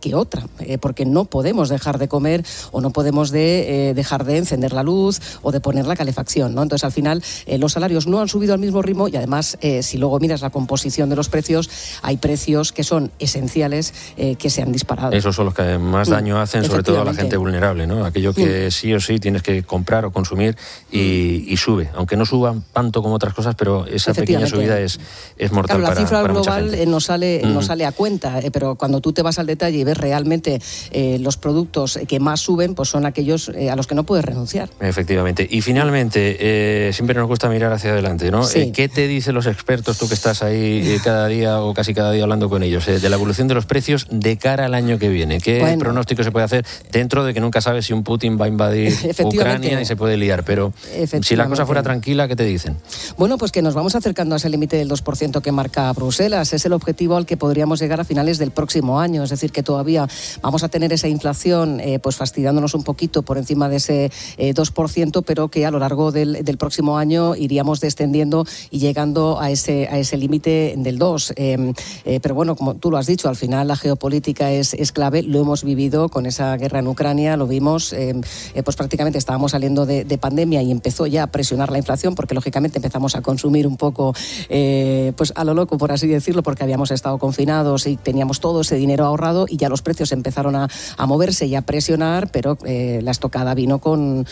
que otra, porque no podemos dejar de comer o no podemos dejar de encender la luz o de poner la calefacción, ¿no? Entonces, al final, los salarios no han subido al mismo ritmo y además, si luego miras la composición de los precios, hay precios que son esenciales que se han disparado. Esos son los que más daño hacen, sobre todo a la gente vulnerable, ¿no? Aquello que sí o sí tienes que comprar o consumir y sube, aunque no suba tanto como otras cosas, pero esa pequeña subida es mortal. Claro, la cifra para global mucha gente. nos sale a cuenta, pero cuando tú te vas al detalle y ves realmente los productos que más suben, pues son aquellos a los que no puedes renunciar. Efectivamente. Y finalmente, siempre nos gusta mirar hacia adelante, ¿no? Sí. ¿Qué te dicen los expertos, tú que estás ahí cada día o casi cada día hablando con ellos, de la evolución de los precios de cara al año que viene? ¿Qué pronóstico se puede hacer dentro de que nunca sabes si un Putin va a invadir Ucrania y se puede liar? Pero si la cosa fuera tranquila, ¿qué te dicen? Bueno, pues que nos vamos acercando a ese límite del 2% que marca Bruselas. Es el objetivo al que podríamos llegar a finales del próximo año. Es decir, que todavía vamos a tener esa inflación pues fastidiándonos un poquito por encima de ese 2%, pero que a lo largo del próximo año iríamos descendiendo y llegando a ese límite del 2%. Pero bueno, como tú lo has dicho, al final la geopolítica es clave. Lo hemos vivido con esa guerra en Ucrania, lo vimos, pues prácticamente estábamos saliendo de pandemia y empezó ya a presionar la inflación porque lógicamente empezamos a consumir un poco pues a lo loco, por así decirlo, porque habíamos estado confinados y teníamos todo ese dinero ahorrado y ya los precios empezaron a moverse y a presionar, pero la estocada vino con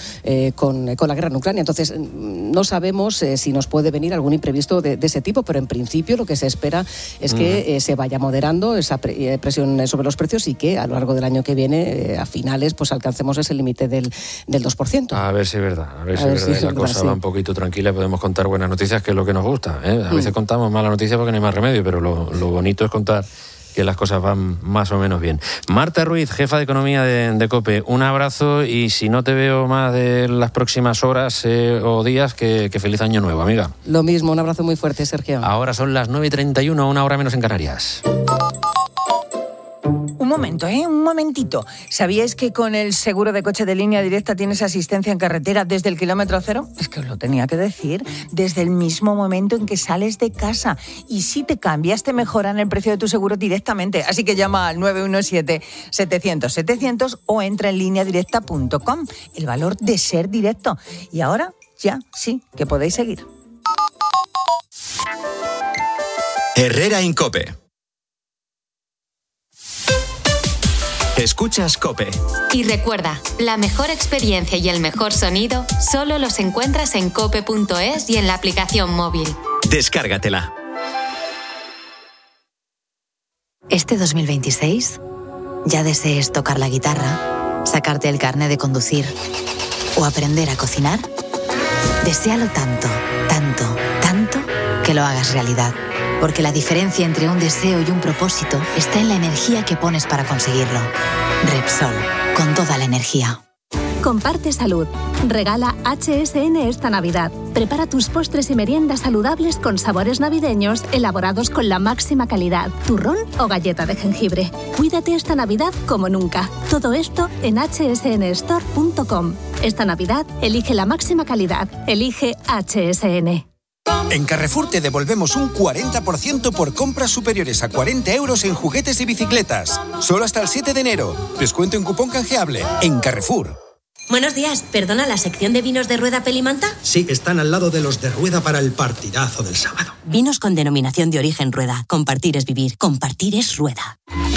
la guerra en Ucrania. Entonces no sabemos si nos puede venir algún imprevisto de ese tipo, pero en principio lo que se espera es que se vaya moderando esa presión sobre los precios y que a lo largo del año que viene, a finales, pues alcancemos ese límite del 2%. A ver si es verdad, a ver si es verdad. La cosa va un poquito tranquila y podemos contar buenas noticias, que es lo que nos gusta, ¿eh? A veces contamos malas noticias porque no hay más remedio, pero lo bonito es contar que las cosas van más o menos bien. Marta Ruiz, jefa de economía de COPE, un abrazo y si no te veo más de las próximas horas o días, que feliz año nuevo, amiga. Lo mismo, un abrazo muy fuerte, Sergio. Ahora son las 9:31, una hora menos en Canarias. Un momento, un momentito. ¿Sabíais que con el seguro de coche de Línea Directa tienes asistencia en carretera desde el kilómetro cero? Es que os lo tenía que decir. Desde el mismo momento en que sales de casa. Y si te cambias, te mejoran el precio de tu seguro directamente. Así que llama al 917-700-700 o entra en lineadirecta.com. El valor de ser directo. Y ahora, ya, sí, que podéis seguir. Herrera Incope. Escuchas COPE. Y recuerda, la mejor experiencia y el mejor sonido solo los encuentras en cope.es y en la aplicación móvil. Descárgatela. Este 2026, ya desees tocar la guitarra, sacarte el carnet de conducir o aprender a cocinar, deséalo tanto, tanto, tanto que lo hagas realidad. Porque la diferencia entre un deseo y un propósito está en la energía que pones para conseguirlo. Repsol, con toda la energía. Comparte salud. Regala HSN esta Navidad. Prepara tus postres y meriendas saludables con sabores navideños elaborados con la máxima calidad. Turrón o galleta de jengibre. Cuídate esta Navidad como nunca. Todo esto en hsnstore.com. Esta Navidad, elige la máxima calidad. Elige HSN. En Carrefour te devolvemos un 40% por compras superiores a 40 euros en juguetes y bicicletas. Solo hasta el 7 de enero. Descuento en cupón canjeable en Carrefour. Buenos días, perdona, ¿la sección de vinos de Rueda Pelimanta? Sí, están al lado de los de Rueda para el partidazo del sábado. Vinos con denominación de origen Rueda. Compartir es vivir, compartir es Rueda.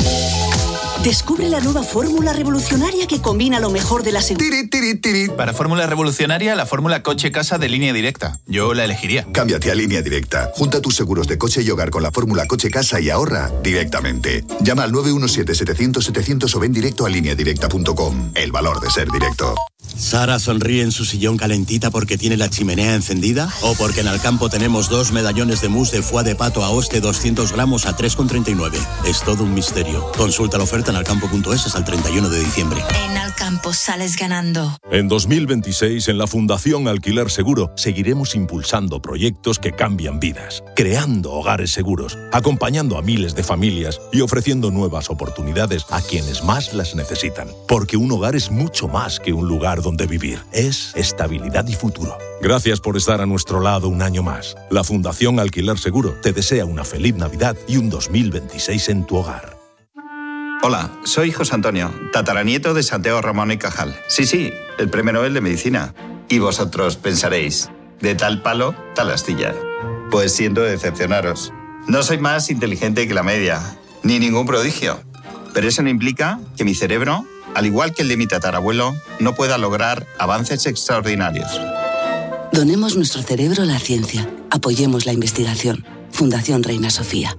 Descubre la nueva fórmula revolucionaria que combina lo mejor de la seguridad. Para fórmula revolucionaria, la fórmula coche-casa de Línea Directa. Yo la elegiría. Cámbiate a Línea Directa. Junta tus seguros de coche y hogar con la fórmula coche-casa y ahorra directamente. Llama al 917-700-700 o ven directo a lineadirecta.com. El valor de ser directo. ¿Sara sonríe en su sillón calentita porque tiene la chimenea encendida? ¿O porque en Alcampo tenemos 2 medallones de mousse de foie de pato a Aoste 200 gramos a 3,39? Es todo un misterio. Consulta la oferta en alcampo.es hasta el 31 de diciembre. En Alcampo sales ganando. En 2026, en la Fundación Alquiler Seguro, seguiremos impulsando proyectos que cambian vidas, creando hogares seguros, acompañando a miles de familias y ofreciendo nuevas oportunidades a quienes más las necesitan. Porque un hogar es mucho más que un lugar donde vivir. Es estabilidad y futuro. Gracias por estar a nuestro lado un año más. La Fundación Alquiler Seguro te desea una feliz Navidad y un 2026 en tu hogar. Hola, soy José Antonio, tataranieto de Santiago Ramón y Cajal. Sí, el Premio Nobel de Medicina. Y vosotros pensaréis, de tal palo, tal astilla. Pues siento decepcionaros. No soy más inteligente que la media, ni ningún prodigio. Pero eso no implica que mi cerebro, al igual que el de mi tatarabuelo, no pueda lograr avances extraordinarios. Donemos nuestro cerebro a la ciencia. Apoyemos la investigación. Fundación Reina Sofía.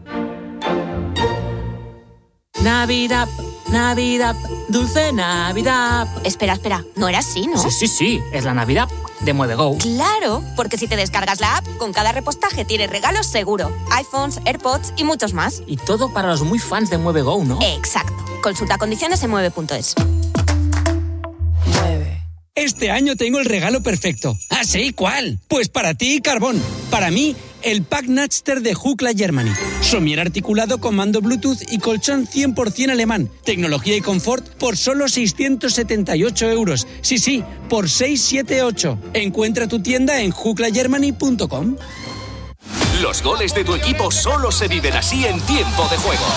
Navidad, Navidad, dulce Navidad. Espera, no era así, ¿no? Sí, es la Navidad de MueveGo. Claro, porque si te descargas la app, con cada repostaje tienes regalos seguro. iPhones, AirPods y muchos más. Y todo para los muy fans de MueveGo, ¿no? Exacto. Consulta condiciones en mueve.es. Este año tengo el regalo perfecto. ¿Ah, sí? ¿Cuál? Pues para ti, Carbón. Para mí, el pack Natster de Hukla Germany. Somier articulado con mando Bluetooth y colchón 100% alemán. Tecnología y confort por solo 678 euros. Sí, por 678. Encuentra tu tienda en huklagermany.com. Los goles de tu equipo solo se viven así en tiempo de juego.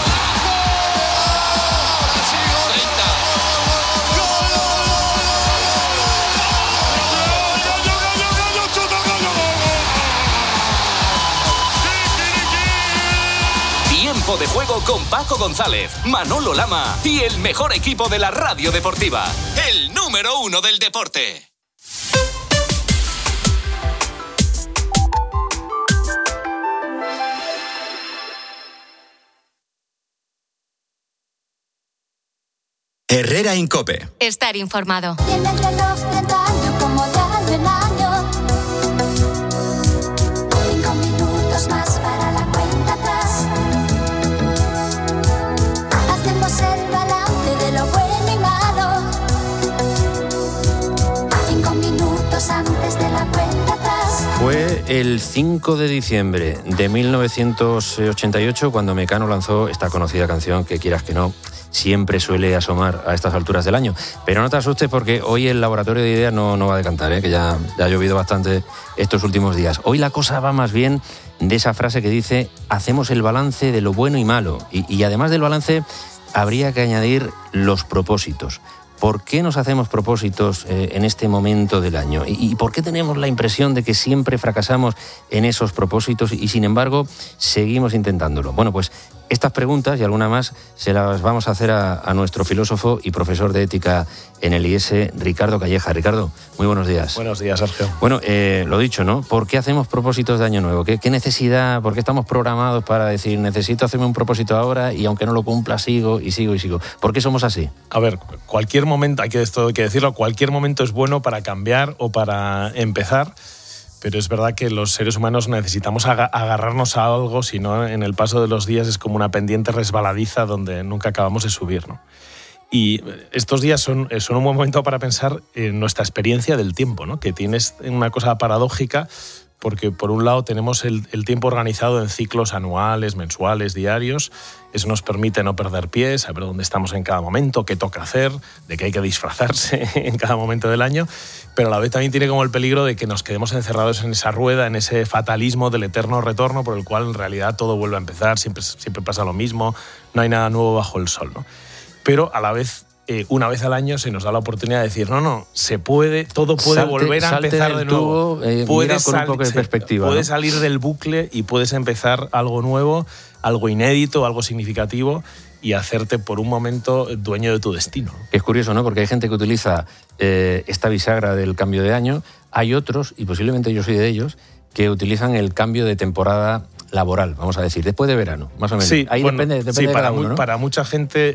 Tiempo de juego con Paco González, Manolo Lama y el mejor equipo de la radio deportiva, el número 1 del deporte. Herrera Incope. Estar informado. Tiene el reloj 30 años como de año en año. 5 minutos más para la cuenta atrás. Hacemos el balance de lo bueno y malo. 5 minutos antes de la cuenta atrás. Fue el 5 de diciembre de 1988 cuando Mecano lanzó esta conocida canción que, quieras que no, siempre suele asomar a estas alturas del año. Pero no te asustes porque hoy el laboratorio de ideas no va a decantar, que ya ha llovido bastante estos últimos días. Hoy la cosa va más bien de esa frase que dice: hacemos el balance de lo bueno y malo. Y además del balance habría que añadir los propósitos. ¿Por qué nos hacemos propósitos en este momento del año? ¿Y por qué tenemos la impresión de que siempre fracasamos en esos propósitos y sin embargo seguimos intentándolo? Bueno, pues estas preguntas y alguna más se las vamos a hacer a nuestro filósofo y profesor de ética en el IES, Ricardo Calleja. Ricardo, muy buenos días. Buenos días, Sergio. Bueno, lo dicho, ¿no? ¿Por qué hacemos propósitos de año nuevo? ¿Qué necesidad? ¿Por qué estamos programados para decir necesito hacerme un propósito ahora y aunque no lo cumpla sigo? ¿Por qué somos así? A ver, cualquier momento, hay que decirlo, cualquier momento es bueno para cambiar o para empezar. Pero es verdad que los seres humanos necesitamos agarrarnos a algo, si no, en el paso de los días es como una pendiente resbaladiza donde nunca acabamos de subir, ¿no? Y estos días son un buen momento para pensar en nuestra experiencia del tiempo, ¿no? Que tienes una cosa paradójica, porque por un lado tenemos el tiempo organizado en ciclos anuales, mensuales, diarios. Eso nos permite no perder pie, saber dónde estamos en cada momento, qué toca hacer, de qué hay que disfrazarse en cada momento del año, pero a la vez también tiene como el peligro de que nos quedemos encerrados en esa rueda, en ese fatalismo del eterno retorno por el cual en realidad todo vuelve a empezar, siempre pasa lo mismo, no hay nada nuevo bajo el sol, ¿no? Pero a la vez, una vez al año se nos da la oportunidad de decir, no, se puede, todo puede volver a empezar de nuevo. Puedes con un poco de perspectiva. Puedes salir del bucle y puedes empezar algo nuevo, algo inédito, algo significativo y hacerte por un momento dueño de tu destino. Es curioso, ¿no? Porque hay gente que utiliza esta bisagra del cambio de año, hay otros, y posiblemente yo soy de ellos, que utilizan el cambio de temporada laboral, vamos a decir, después de verano, más o menos. Sí, ahí depende de cada uno, ¿no? Para mucha gente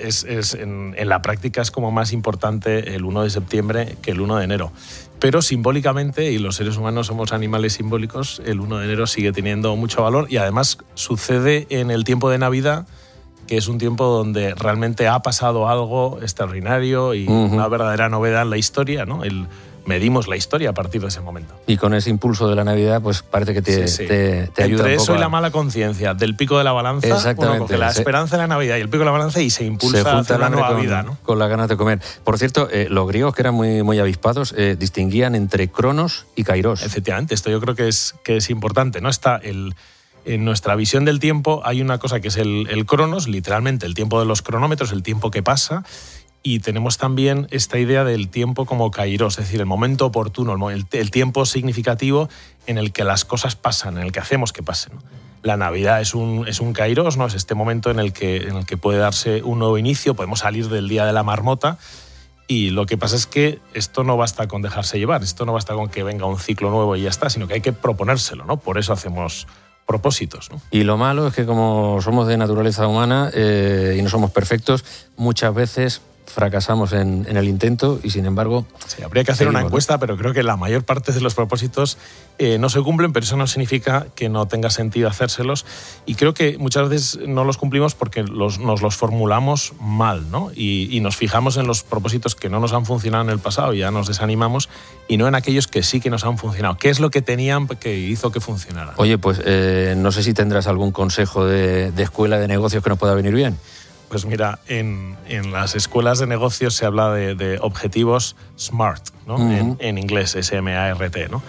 en la práctica es como más importante el 1 de septiembre que el 1 de enero. Pero simbólicamente, y los seres humanos somos animales simbólicos, el 1 de enero sigue teniendo mucho valor y además sucede en el tiempo de Navidad, que es un tiempo donde realmente ha pasado algo extraordinario y una verdadera novedad en la historia, ¿no? Medimos la historia a partir de ese momento. Y con ese impulso de la Navidad, pues parece que te ayuda Entre un poco eso y la mala conciencia del pico de la balanza, uno coge la esperanza de la Navidad y el pico de la balanza y se impulsa hacia la nueva vida, ¿no? Con las ganas de comer. Por cierto, los griegos, que eran muy avispados, distinguían entre Cronos y Kairos. Efectivamente, esto yo creo que es importante, ¿no? Está en nuestra visión del tiempo hay una cosa que es el cronos, literalmente el tiempo de los cronómetros, el tiempo que pasa, y tenemos también esta idea del tiempo como kairos, es decir, el momento oportuno, el tiempo significativo en el que las cosas pasan, en el que hacemos que pasen, ¿no? La Navidad es un kairos, ¿no? Es este momento en el que puede darse un nuevo inicio, podemos salir del día de la marmota, y lo que pasa es que esto no basta con dejarse llevar, esto no basta con que venga un ciclo nuevo y ya está, sino que hay que proponérselo, ¿no? Por eso hacemos propósitos, ¿no? Y lo malo es que como somos de naturaleza humana y no somos perfectos, muchas veces fracasamos en el intento y sin embargo... Sí, habría que hacer una encuesta, pero creo que la mayor parte de los propósitos no se cumplen, pero eso no significa que no tenga sentido hacérselos, y creo que muchas veces no los cumplimos porque nos los formulamos mal, ¿no? Y nos fijamos en los propósitos que no nos han funcionado en el pasado y ya nos desanimamos, y no en aquellos que sí que nos han funcionado. ¿Qué es lo que tenían que hizo que funcionara? Oye, pues no sé si tendrás algún consejo de escuela de negocios que nos pueda venir bien. Pues mira, en las escuelas de negocios se habla de objetivos SMART, ¿no? En inglés, S-M-A-R-T, ¿no?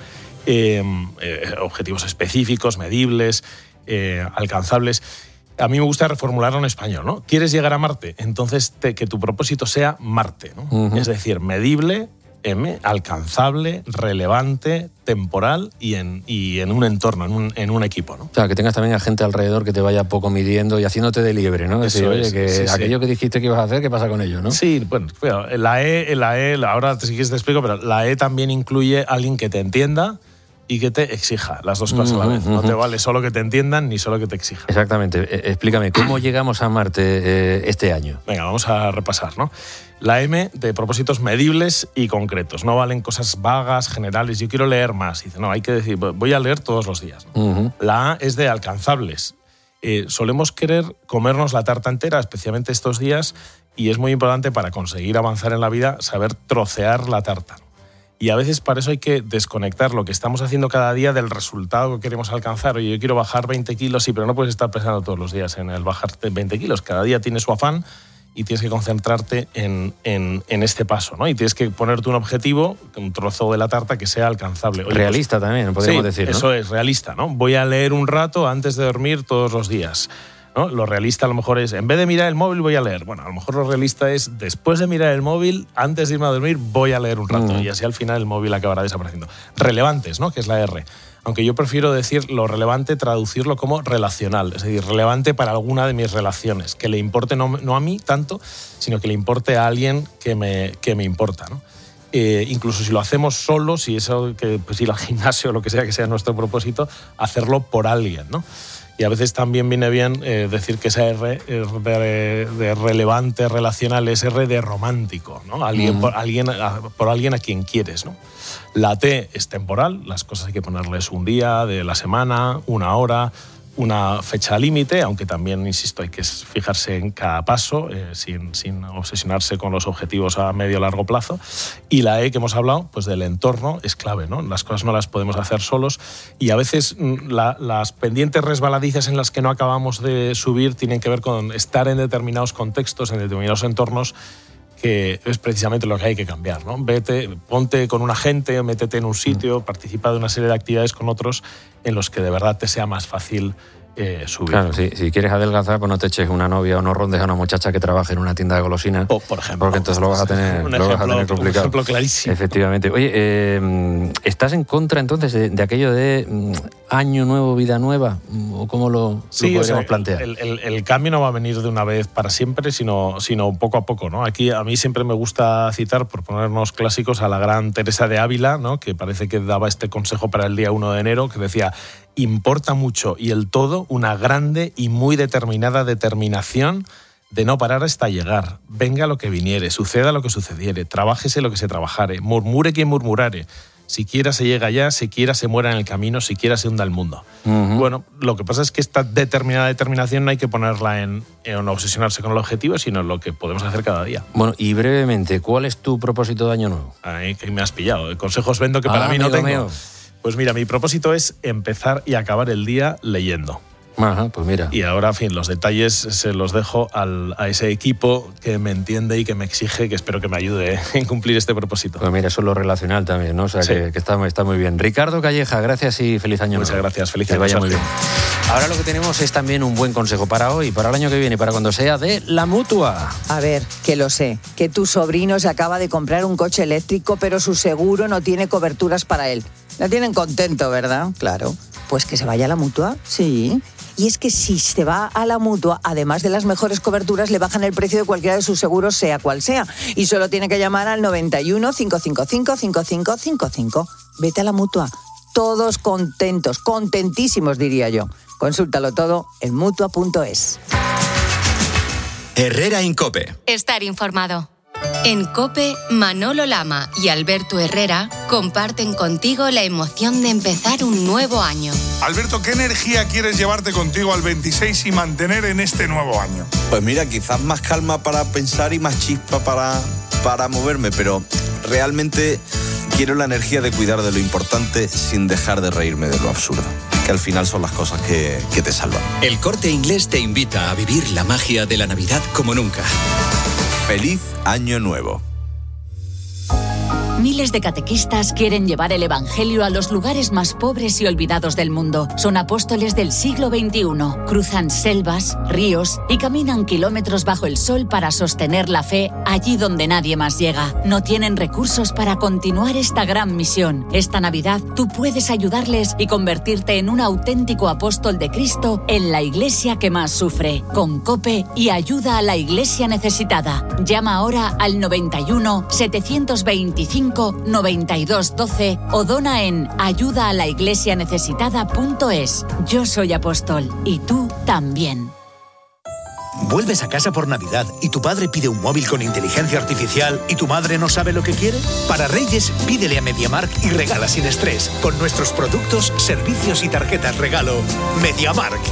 Objetivos específicos, medibles, alcanzables. A mí me gusta reformularlo en español, ¿no? ¿Quieres llegar a Marte? Entonces que tu propósito sea Marte, ¿no? Es decir, medible, alcanzable, relevante, temporal y en un entorno, en un equipo, ¿no? O sea, que tengas también a gente alrededor que te vaya poco midiendo y haciéndote de liebre, ¿no? Decir, oye, que aquello que dijiste que ibas a hacer, ¿qué pasa con ello, no? Sí, bueno, la E, ahora si quieres te explico, pero la E también incluye a alguien que te entienda y que te exija, las dos cosas a la vez. No te vale solo que te entiendan ni solo que te exijan. Exactamente. Explícame, ¿cómo llegamos a Marte este año? Venga, vamos a repasar, ¿no? La M de propósitos medibles y concretos. No valen cosas vagas, generales. Yo quiero leer más. Dice, no, hay que decir, voy a leer todos los días, ¿no? La A es de alcanzables. Solemos querer comernos la tarta entera, especialmente estos días, y es muy importante para conseguir avanzar en la vida saber trocear la tarta. Y a veces para eso hay que desconectar lo que estamos haciendo cada día del resultado que queremos alcanzar. Oye, yo quiero bajar 20 kilos, sí, pero no puedes estar pensando todos los días en el bajar 20 kilos. Cada día tiene su afán y tienes que concentrarte en este paso, ¿no? Y tienes que ponerte un objetivo, un trozo de la tarta que sea alcanzable. Oye, realista pues, también, podríamos decir, ¿no? Eso es, realista, ¿no? Voy a leer un rato antes de dormir todos los días, ¿no? Lo realista a lo mejor es, en vez de mirar el móvil voy a leer. Bueno, a lo mejor lo realista es, después de mirar el móvil, antes de irme a dormir, voy a leer un rato. Y así al final el móvil acabará desapareciendo. Relevantes, ¿no? Que es la R. Aunque yo prefiero decir lo relevante, traducirlo como relacional. Es decir, relevante para alguna de mis relaciones. Que le importe no a mí tanto, sino que le importe a alguien que me importa, ¿no? Incluso si lo hacemos solo, si eso, pues ir al gimnasio o lo que sea nuestro propósito, hacerlo por alguien, ¿no? Y a veces también viene bien decir que esa R de relevante, relacional, es R de romántico, ¿no? Por alguien a quien quieres, ¿no? La T es temporal, las cosas hay que ponerles un día de la semana, una hora, una fecha límite, aunque también, insisto, hay que fijarse en cada paso, sin obsesionarse con los objetivos a medio o largo plazo. Y la E que hemos hablado, pues del entorno, es clave, ¿no? Las cosas no las podemos hacer solos y a veces las pendientes resbaladizas en las que no acabamos de subir tienen que ver con estar en determinados contextos, en determinados entornos, que es precisamente lo que hay que cambiar, ¿no? Ponte con una gente, métete en un sitio, participa de una serie de actividades con otros en los que de verdad te sea más fácil subir. Claro, si quieres adelgazar, pues no te eches una novia o no rondes a una muchacha que trabaje en una tienda de golosinas. O, por ejemplo. Porque entonces lo vas a tener complicado. Un ejemplo clarísimo. Efectivamente. Oye, ¿estás en contra entonces de aquello de año nuevo, vida nueva? ¿O cómo lo podríamos plantear? El cambio no va a venir de una vez para siempre, sino poco a poco, ¿no? Aquí a mí siempre me gusta citar, por ponernos clásicos, a la gran Teresa de Ávila, ¿no? Que parece que daba este consejo para el día 1 de enero, que decía: importa mucho y el todo una grande y muy determinada determinación de no parar hasta llegar. Venga lo que viniere, suceda lo que sucediere, trabájese lo que se trabajare, murmure quien murmurare. Siquiera se llega allá, siquiera se muera en el camino, siquiera se hunda el mundo. Bueno, lo que pasa es que esta determinada determinación no hay que ponerla en obsesionarse con el objetivo, sino en lo que podemos hacer cada día. Bueno, y brevemente, ¿cuál es tu propósito de año nuevo? Ay, que me has pillado. Consejos vendo que para mí no tengo. Pues mira, mi propósito es empezar y acabar el día leyendo. Ajá, pues mira. Y ahora, en fin, los detalles se los dejo a ese equipo que me entiende y que me exige, que espero que me ayude en cumplir este propósito. Pues mira, eso es lo relacional también, ¿no? O sea, sí. que está muy bien. Ricardo Calleja, gracias y feliz año. Muchas gracias, feliz año. Que vaya muy bien. Ahora lo que tenemos es también un buen consejo para hoy, para el año que viene y para cuando sea de La Mutua. A ver, que lo sé, que tu sobrino se acaba de comprar un coche eléctrico, pero su seguro no tiene coberturas para él. La tienen contento, ¿verdad? Claro. Pues que se vaya a La Mutua, sí. Y es que si se va a La Mutua, además de las mejores coberturas, le bajan el precio de cualquiera de sus seguros, sea cual sea. Y solo tiene que llamar al 91 555 5555. Vete a La Mutua. Todos contentos, contentísimos, diría yo. Consúltalo todo en Mutua.es. Herrera Incope. Estar informado. En COPE, Manolo Lama y Alberto Herrera comparten contigo la emoción de empezar un nuevo año. Alberto, ¿qué energía quieres llevarte contigo al 26 y mantener en este nuevo año? Pues mira, quizás más calma para pensar y más chispa para moverme, pero realmente quiero la energía de cuidar de lo importante sin dejar de reírme de lo absurdo, que al final son las cosas que te salvan. El Corte Inglés te invita a vivir la magia de la Navidad como nunca. ¡Feliz Año Nuevo! Miles de catequistas quieren llevar el Evangelio a los lugares más pobres y olvidados del mundo. Son apóstoles del siglo XXI. Cruzan selvas, ríos y caminan kilómetros bajo el sol para sostener la fe allí donde nadie más llega. No tienen recursos para continuar esta gran misión. Esta Navidad tú puedes ayudarles y convertirte en un auténtico apóstol de Cristo en la iglesia que más sufre. Con COPE y ayuda a la iglesia necesitada. Llama ahora al 91 725 9212 o dona en ayudaalaIglesianecesitada.es. Yo soy apóstol y tú también. ¿Vuelves a casa por Navidad y tu padre pide un móvil con inteligencia artificial y tu madre no sabe lo que quiere? Para Reyes, pídele a MediaMarkt y regala sin estrés con nuestros productos, servicios y tarjetas regalo. MediaMarkt.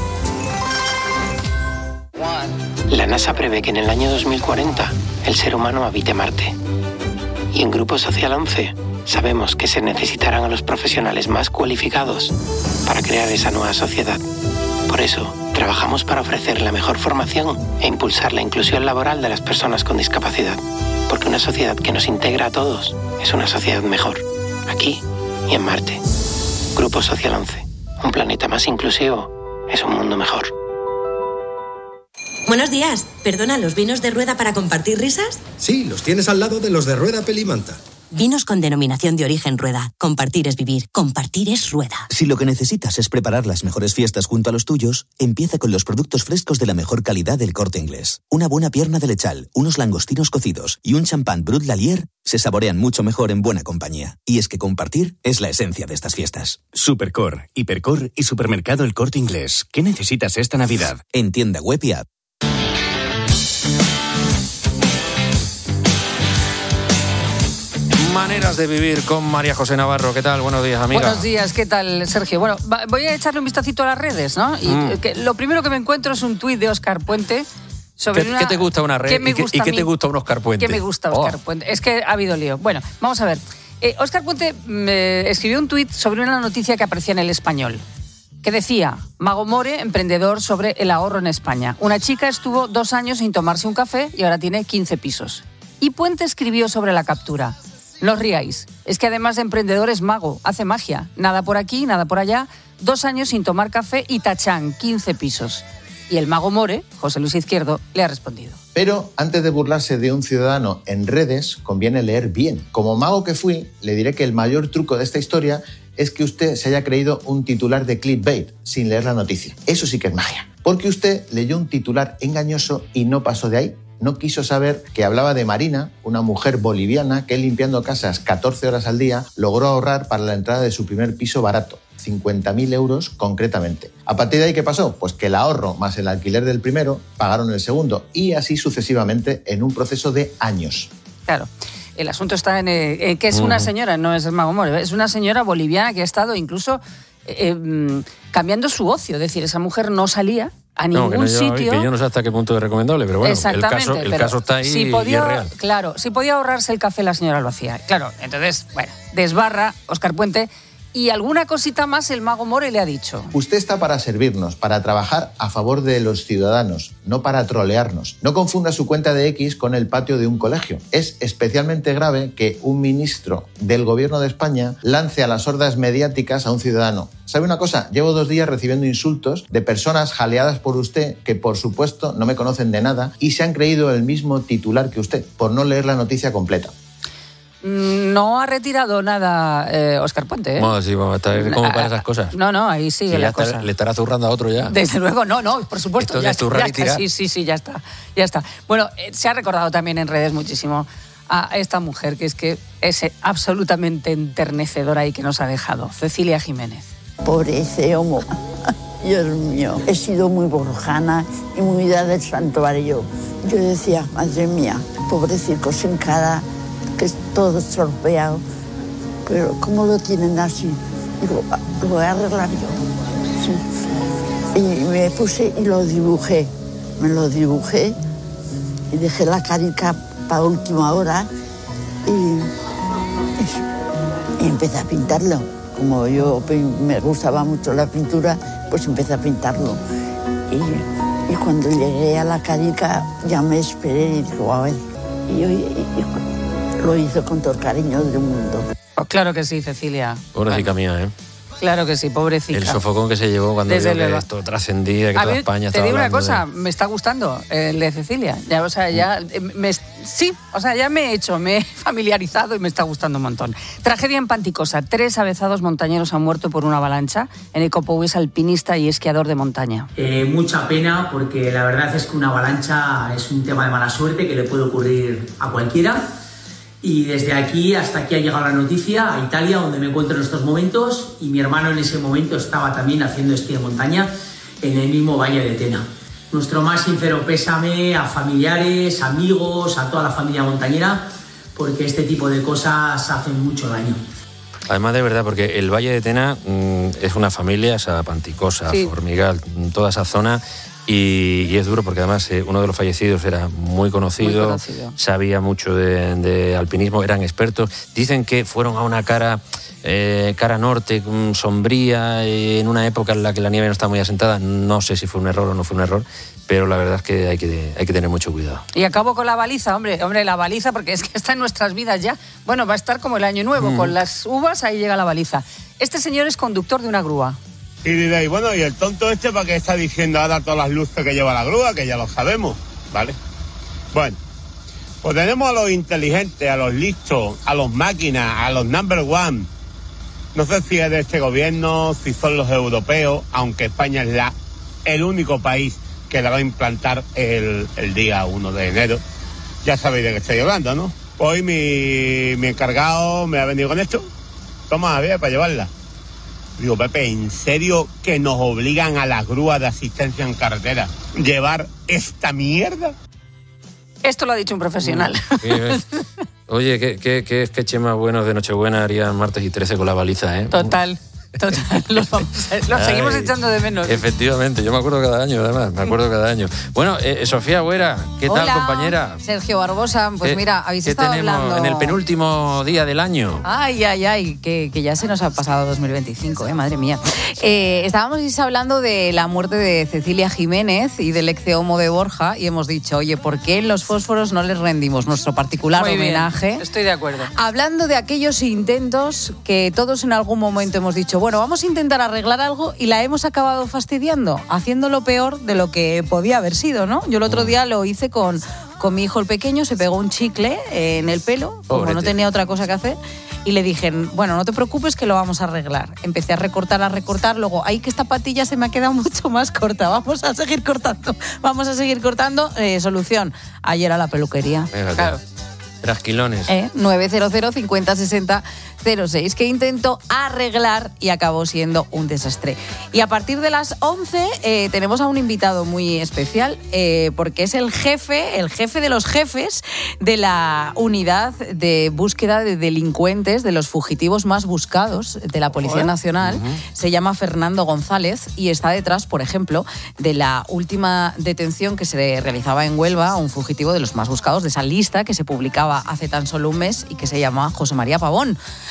La NASA prevé que en el año 2040 el ser humano habite Marte. Y en Grupo Social 11 sabemos que se necesitarán a los profesionales más cualificados para crear esa nueva sociedad. Por eso, trabajamos para ofrecer la mejor formación e impulsar la inclusión laboral de las personas con discapacidad. Porque una sociedad que nos integra a todos es una sociedad mejor, aquí y en Marte. Grupo Social 11. Un planeta más inclusivo es un mundo mejor. Buenos días. Perdona, ¿los vinos de rueda para compartir risas? Sí, los tienes al lado de los de Rueda Pelimanta. Vinos con denominación de origen Rueda. Compartir es vivir. Compartir es Rueda. Si lo que necesitas es preparar las mejores fiestas junto a los tuyos, empieza con los productos frescos de la mejor calidad del Corte Inglés. Una buena pierna de lechal, unos langostinos cocidos y un champán Brut Lalier se saborean mucho mejor en buena compañía. Y es que compartir es la esencia de estas fiestas. Supercor, Hipercor y Supermercado El Corte Inglés. ¿Qué necesitas esta Navidad? En tienda web y app. Maneras de vivir con María José Navarro. ¿Qué tal? Buenos días, amiga. Buenos días, ¿qué tal, Sergio? Bueno, voy a echarle un vistacito a las redes, ¿no? Y lo primero que me encuentro es un tuit de Óscar Puente sobre ¿Qué te gusta una red? ¿Y qué te gusta un Óscar Puente? ¿Qué me gusta Óscar Puente? Es que ha habido lío. Bueno, vamos a ver. Óscar Puente escribió un tuit sobre una noticia que aparecía en El Español, que decía: Mago More, emprendedor sobre el ahorro en España. Una chica estuvo 2 años sin tomarse un café y ahora tiene 15 pisos. Y Puente escribió sobre la captura: no os riáis, es que además de emprendedor es mago, hace magia. Nada por aquí, nada por allá, 2 años sin tomar café y tachán, 15 pisos. Y el Mago More, José Luis Izquierdo, le ha respondido: pero antes de burlarse de un ciudadano en redes, conviene leer bien. Como mago que fui, le diré que el mayor truco de esta historia es que usted se haya creído un titular de clickbait sin leer la noticia. Eso sí que es magia. Porque usted leyó un titular engañoso y no pasó de ahí. No quiso saber que hablaba de Marina, una mujer boliviana que limpiando casas 14 horas al día logró ahorrar para la entrada de su primer piso barato, 50.000 euros concretamente. A partir de ahí, ¿qué pasó? Pues que el ahorro más el alquiler del primero pagaron el segundo y así sucesivamente en un proceso de años. Claro. El asunto está en que es una señora, no es el Mago More, es una señora boliviana que ha estado incluso cambiando su ocio. Es decir, esa mujer no salía a ningún sitio. Que yo no sé hasta qué punto es recomendable, pero bueno, el caso está ahí y es real. Claro, si podía ahorrarse el café, la señora lo hacía. Claro, entonces, bueno, desbarra Óscar Puente Y alguna cosita más el mago More le ha dicho. Usted está para servirnos, para trabajar a favor de los ciudadanos, no para trolearnos. No confunda su cuenta de X con el patio de un colegio. Es especialmente grave que un ministro del gobierno de España lance a las hordas mediáticas a un ciudadano. ¿Sabe una cosa? Llevo 2 días recibiendo insultos de personas jaleadas por usted que, por supuesto, no me conocen de nada y se han creído el mismo titular que usted, por no leer la noticia completa. No ha retirado nada Óscar Puente, ¿eh? Bueno, sí, vamos a estar como para esas cosas. No, ahí sigue la cosa. Le estará zurrando a otro ya. Desde luego, no, por supuesto. Esto ya es zurrar y tirar. Sí, ya está. Bueno, se ha recordado también en redes muchísimo a esta mujer que es absolutamente enternecedora y que nos ha dejado, Cecilia Jiménez. Pobre ese homo. Dios mío, he sido muy borjana y muy dada del santuario. Yo decía, madre mía, pobrecito, sin cara, que es todo estropeado. Pero ¿cómo lo tienen así? Digo, lo voy a arreglar yo. Sí. Y me puse y lo dibujé. Me lo dibujé y dejé la carica para última hora y empecé a pintarlo. Como yo me gustaba mucho la pintura, pues empecé a pintarlo. Y cuando llegué a la carica ya me esperé y digo, a ver, y lo hizo con todo el cariño del mundo. Oh, claro que sí, Cecilia. Pobrecita mía, ¿eh? Claro que sí, pobrecita. El sofocón que se llevó cuando vio que esto trascendía, que toda España estaba hablando. Te digo una cosa, me está gustando el de Cecilia. Ya me he familiarizado y me está gustando un montón. Tragedia en Panticosa. 3 avezados montañeros han muerto por una avalancha. Eneko Pou es alpinista y esquiador de montaña. Mucha pena porque la verdad es que una avalancha es un tema de mala suerte que le puede ocurrir a cualquiera. Y desde aquí hasta aquí ha llegado la noticia, a Italia, donde me encuentro en estos momentos, y mi hermano en ese momento estaba también haciendo esquí de montaña en el mismo Valle de Tena. Nuestro más sincero pésame a familiares, amigos, a toda la familia montañera, porque este tipo de cosas hacen mucho daño. Además, de verdad, porque el Valle de Tena es una familia, esa Panticosa, sí. Formigal, toda esa zona. Y es duro porque además uno de los fallecidos era muy conocido. Sabía mucho de alpinismo, eran expertos. Dicen que fueron a una cara norte, sombría, en una época en la que la nieve no está muy asentada. No sé si fue un error o no fue un error, pero la verdad es que hay que tener mucho cuidado. Y acabo con la baliza, hombre, la baliza, porque es que está en nuestras vidas ya. Bueno, va a estar como el año nuevo, con las uvas, ahí llega la baliza. Este señor es conductor de una grúa. Y diréis, bueno, ¿y el tonto este para qué está diciendo ahora todas las luces que lleva la grúa? Que ya lo sabemos, ¿vale? Bueno, pues tenemos a los inteligentes, a los listos, a los máquinas, a los number one. No sé si es de este gobierno, si son los europeos, aunque España es el único país que la va a implantar el día 1 de enero. Ya sabéis de qué estoy hablando, ¿no? Hoy mi encargado me ha venido con esto. Toma, a ver, para llevarla. Digo, Pepe, ¿en serio que nos obligan a las grúas de asistencia en carretera llevar esta mierda? Esto lo ha dicho un profesional. Oye, qué sketches más buenos de Nochebuena harían martes y 13 con la baliza, ¿eh? Total. Los seguimos echando de menos. Efectivamente, yo me acuerdo cada año, además, Bueno, Sofía Buera, ¿qué tal, compañera? Sergio Barbosa, pues mira, habéis estado hablando... en el penúltimo día del año. Ay, que ya se nos ha pasado 2025, madre mía. Estábamos hablando de la muerte de Cecilia Jiménez y del ex homo de Borja, y hemos dicho, oye, ¿por qué en los fósforos no les rendimos nuestro particular homenaje? Bien, estoy de acuerdo. Hablando de aquellos intentos que todos en algún momento hemos dicho, bueno, vamos a intentar arreglar algo y la hemos acabado fastidiando, haciéndolo peor de lo que podía haber sido, ¿no? Yo el otro día lo hice con mi hijo el pequeño, se pegó un chicle en el pelo, como no tenía otra cosa que hacer, y le dije, bueno, no te preocupes que lo vamos a arreglar. Empecé a recortar, luego, ay, que esta patilla se me ha quedado mucho más corta, vamos a seguir cortando, solución, ayer a la peluquería. Venga, claro. Trasquilones. 900 50 60 06, que intentó arreglar y acabó siendo un desastre. Y a partir de las 11 tenemos a un invitado muy especial, porque es el jefe de los jefes de la unidad de búsqueda de delincuentes, de los fugitivos más buscados de la Policía Nacional. Se llama Fernando González y está detrás, por ejemplo, de la última detención que se realizaba en Huelva, un fugitivo de los más buscados de esa lista que se publicaba hace tan solo un mes y que se llama José María Pavón.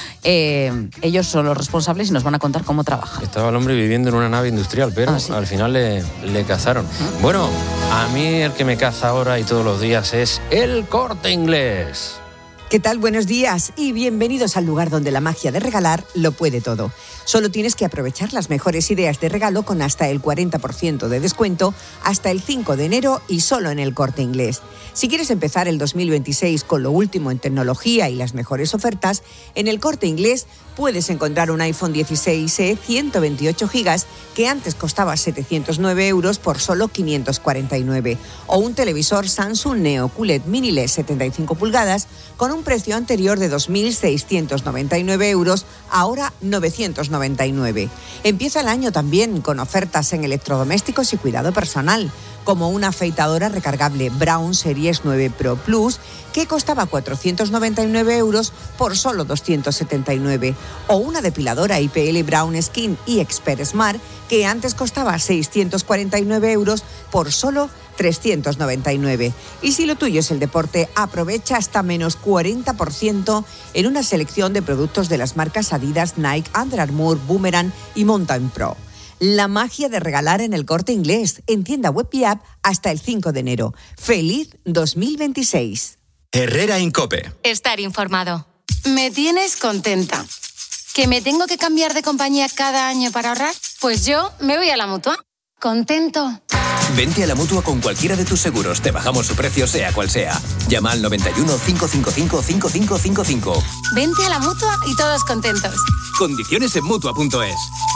ellos son los responsables y nos van a contar cómo trabajan. Estaba el hombre viviendo en una nave industrial, pero sí. Al final le cazaron. Bueno, a mí el que me caza ahora y todos los días es El Corte Inglés. ¿Qué tal? Buenos días y bienvenidos al lugar donde la magia de regalar lo puede todo. Solo tienes que aprovechar las mejores ideas de regalo con hasta el 40% de descuento hasta el 5 de enero y solo en El Corte Inglés. Si quieres empezar el 2026 con lo último en tecnología y las mejores ofertas, en El Corte Inglés puedes encontrar un iPhone 16e 128 GB que antes costaba 709 euros por solo 549 o un televisor Samsung Neo QLED Mini LED 75 pulgadas con un precio anterior de 2.699 euros, ahora 999. Empieza el año también con ofertas en electrodomésticos y cuidado personal, como una afeitadora recargable Braun Series 9 Pro Plus que costaba 499 euros por solo 279 o una depiladora IPL Braun Skin y Expert Smart que antes costaba 649 euros por solo 399. Y si lo tuyo es el deporte, aprovecha hasta menos 40% en una selección de productos de las marcas Adidas, Nike, Under Armour, Boomerang y Mountain Pro. La magia de regalar en El Corte Inglés, en tienda web y app hasta el 5 de enero. ¡Feliz 2026! Herrera Incope. Estar informado. Me tienes contenta. ¿Que me tengo que cambiar de compañía cada año para ahorrar? Pues yo me voy a la Mutua. Contento. Vente a la Mutua con cualquiera de tus seguros. Te bajamos su precio sea cual sea. Llama al 91 555 5555. Vente a la Mutua y todos contentos. Condiciones en Mutua.es.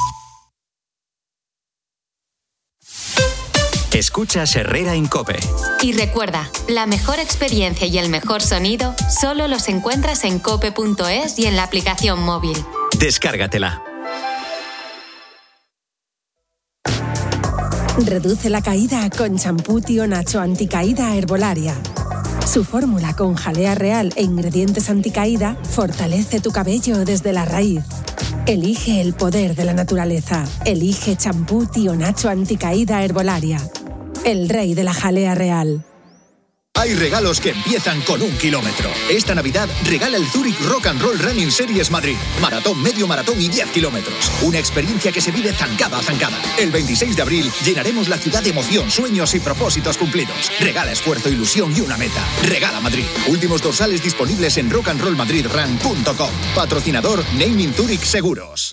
Escuchas Herrera Incope. Y recuerda, la mejor experiencia y el mejor sonido solo los encuentras en cope.es y en la aplicación móvil. Descárgatela. Reduce la caída con champú Tío Nacho Anticaída Herbolaria. Su fórmula con jalea real e ingredientes anticaída fortalece tu cabello desde la raíz. Elige el poder de la naturaleza. Elige champú Tío Nacho Anticaída Herbolaria. El rey de la jalea real. Hay regalos que empiezan con 1 kilómetro. Esta Navidad regala el Zurich Rock and Roll Running Series Madrid. Maratón, medio maratón y 10 kilómetros. Una experiencia que se vive zancada a zancada. El 26 de abril llenaremos la ciudad de emoción, sueños y propósitos cumplidos. Regala esfuerzo, ilusión y una meta. Regala Madrid. Últimos dorsales disponibles en rockandrollmadridrun.com. Patrocinador Naming Zurich Seguros.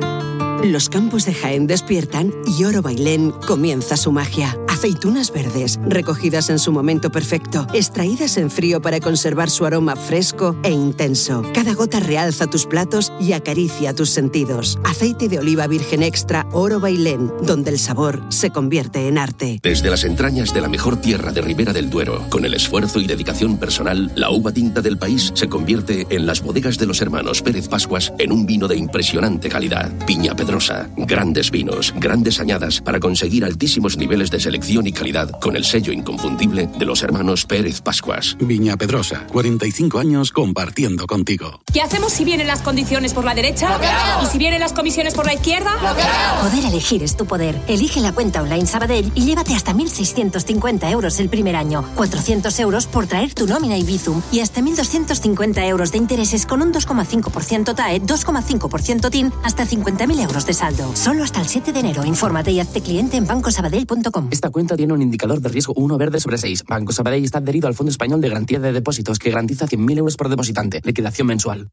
Los campos de Jaén despiertan y Oro Bailén comienza su magia. Aceitunas verdes, recogidas en su momento perfecto, extraídas en frío para conservar su aroma fresco e intenso. Cada gota realza tus platos y acaricia tus sentidos. Aceite de oliva virgen extra Oro Bailén, donde el sabor se convierte en arte. Desde las entrañas de la mejor tierra de Ribera del Duero, con el esfuerzo y dedicación personal, la uva tinta del país se convierte en las bodegas de los hermanos Pérez Pascuas en un vino de impresionante calidad. Viña Pedrosa, grandes vinos, grandes añadas para conseguir altísimos niveles de selección y calidad con el sello inconfundible de los hermanos Pérez Pascuas. Viña Pedrosa, 45 años compartiendo contigo. ¿Qué hacemos si vienen las condiciones por la derecha? ¿Y si vienen las comisiones por la izquierda? Poder elegir es tu poder. Elige la cuenta online Sabadell y llévate hasta 1.650 euros el primer año, 400 euros por traer tu nómina y Bizum y hasta 1.250 euros de intereses con un 2,5% TAE, 2,5% TIN, hasta 50.000 euros de saldo. Solo hasta el 7 de enero. Infórmate y hazte cliente en bancosabadell.com. Esta cuenta tiene un indicador de riesgo 1 verde sobre 6. Banco Sabadell está adherido al Fondo Español de Garantía de Depósitos, que garantiza 100.000 euros por depositante. Liquidación mensual.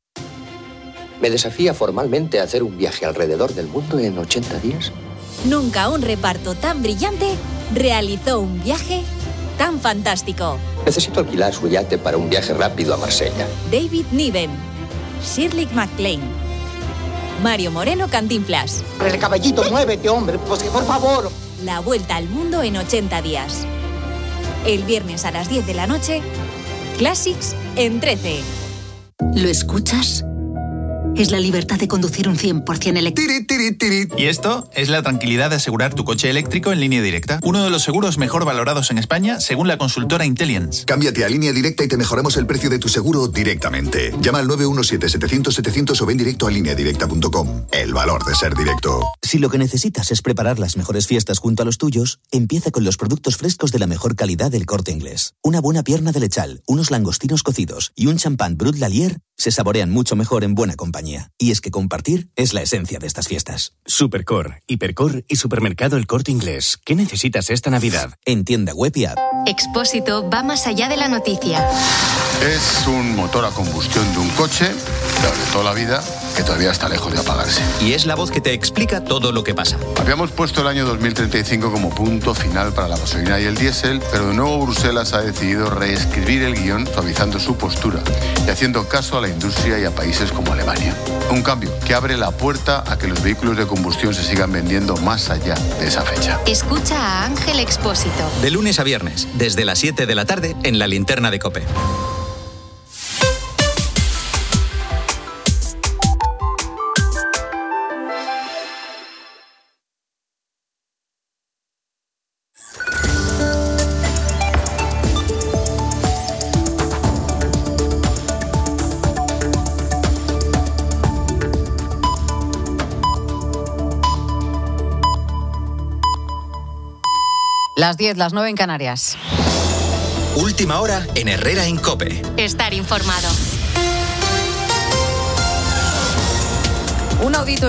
¿Me desafía formalmente a hacer un viaje alrededor del mundo en 80 días? Nunca un reparto tan brillante realizó un viaje tan fantástico. Necesito alquilar su yate para un viaje rápido a Marsella. David Niven, Shirley MacLaine, Mario Moreno Cantinflas. El caballito, muévete, hombre, pues que por favor. La vuelta al mundo en 80 días. El viernes a las 10 de la noche, Classics en 13. ¿Lo escuchas? Es la libertad de conducir un 100% eléctrico. Y esto es la tranquilidad de asegurar tu coche eléctrico en Línea Directa. Uno de los seguros mejor valorados en España, según la consultora Intelliance. Cámbiate a Línea Directa y te mejoramos el precio de tu seguro directamente. Llama al 917-700-700 o ven directo a lineadirecta.com. El valor de ser directo. Si lo que necesitas es preparar las mejores fiestas junto a los tuyos, empieza con los productos frescos de la mejor calidad del Corte Inglés. Una buena pierna de lechal, unos langostinos cocidos y un champán Brut Lalier se saborean mucho mejor en buena compañía. compañía. Y es que compartir es la esencia de estas fiestas. Supercor, Hipercor y Supermercado El Corte Inglés. ¿Qué necesitas esta Navidad? En tienda web y app. Expósito va más allá de la noticia. Es un motor a combustión de un coche, de toda la vida, que todavía está lejos de apagarse. Y es la voz que te explica todo lo que pasa. Habíamos puesto el año 2035 como punto final para la gasolina y el diésel, pero de nuevo Bruselas ha decidido reescribir el guión, suavizando su postura y haciendo caso a la industria y a países como Alemania. Un cambio que abre la puerta a que los vehículos de combustión se sigan vendiendo más allá de esa fecha. Escucha a Ángel Expósito. De lunes a viernes, desde las 7 de la tarde, en la Linterna de COPE. Las 10, las 9 en Canarias. Última hora en Herrera en COPE. Estar informado. Un audito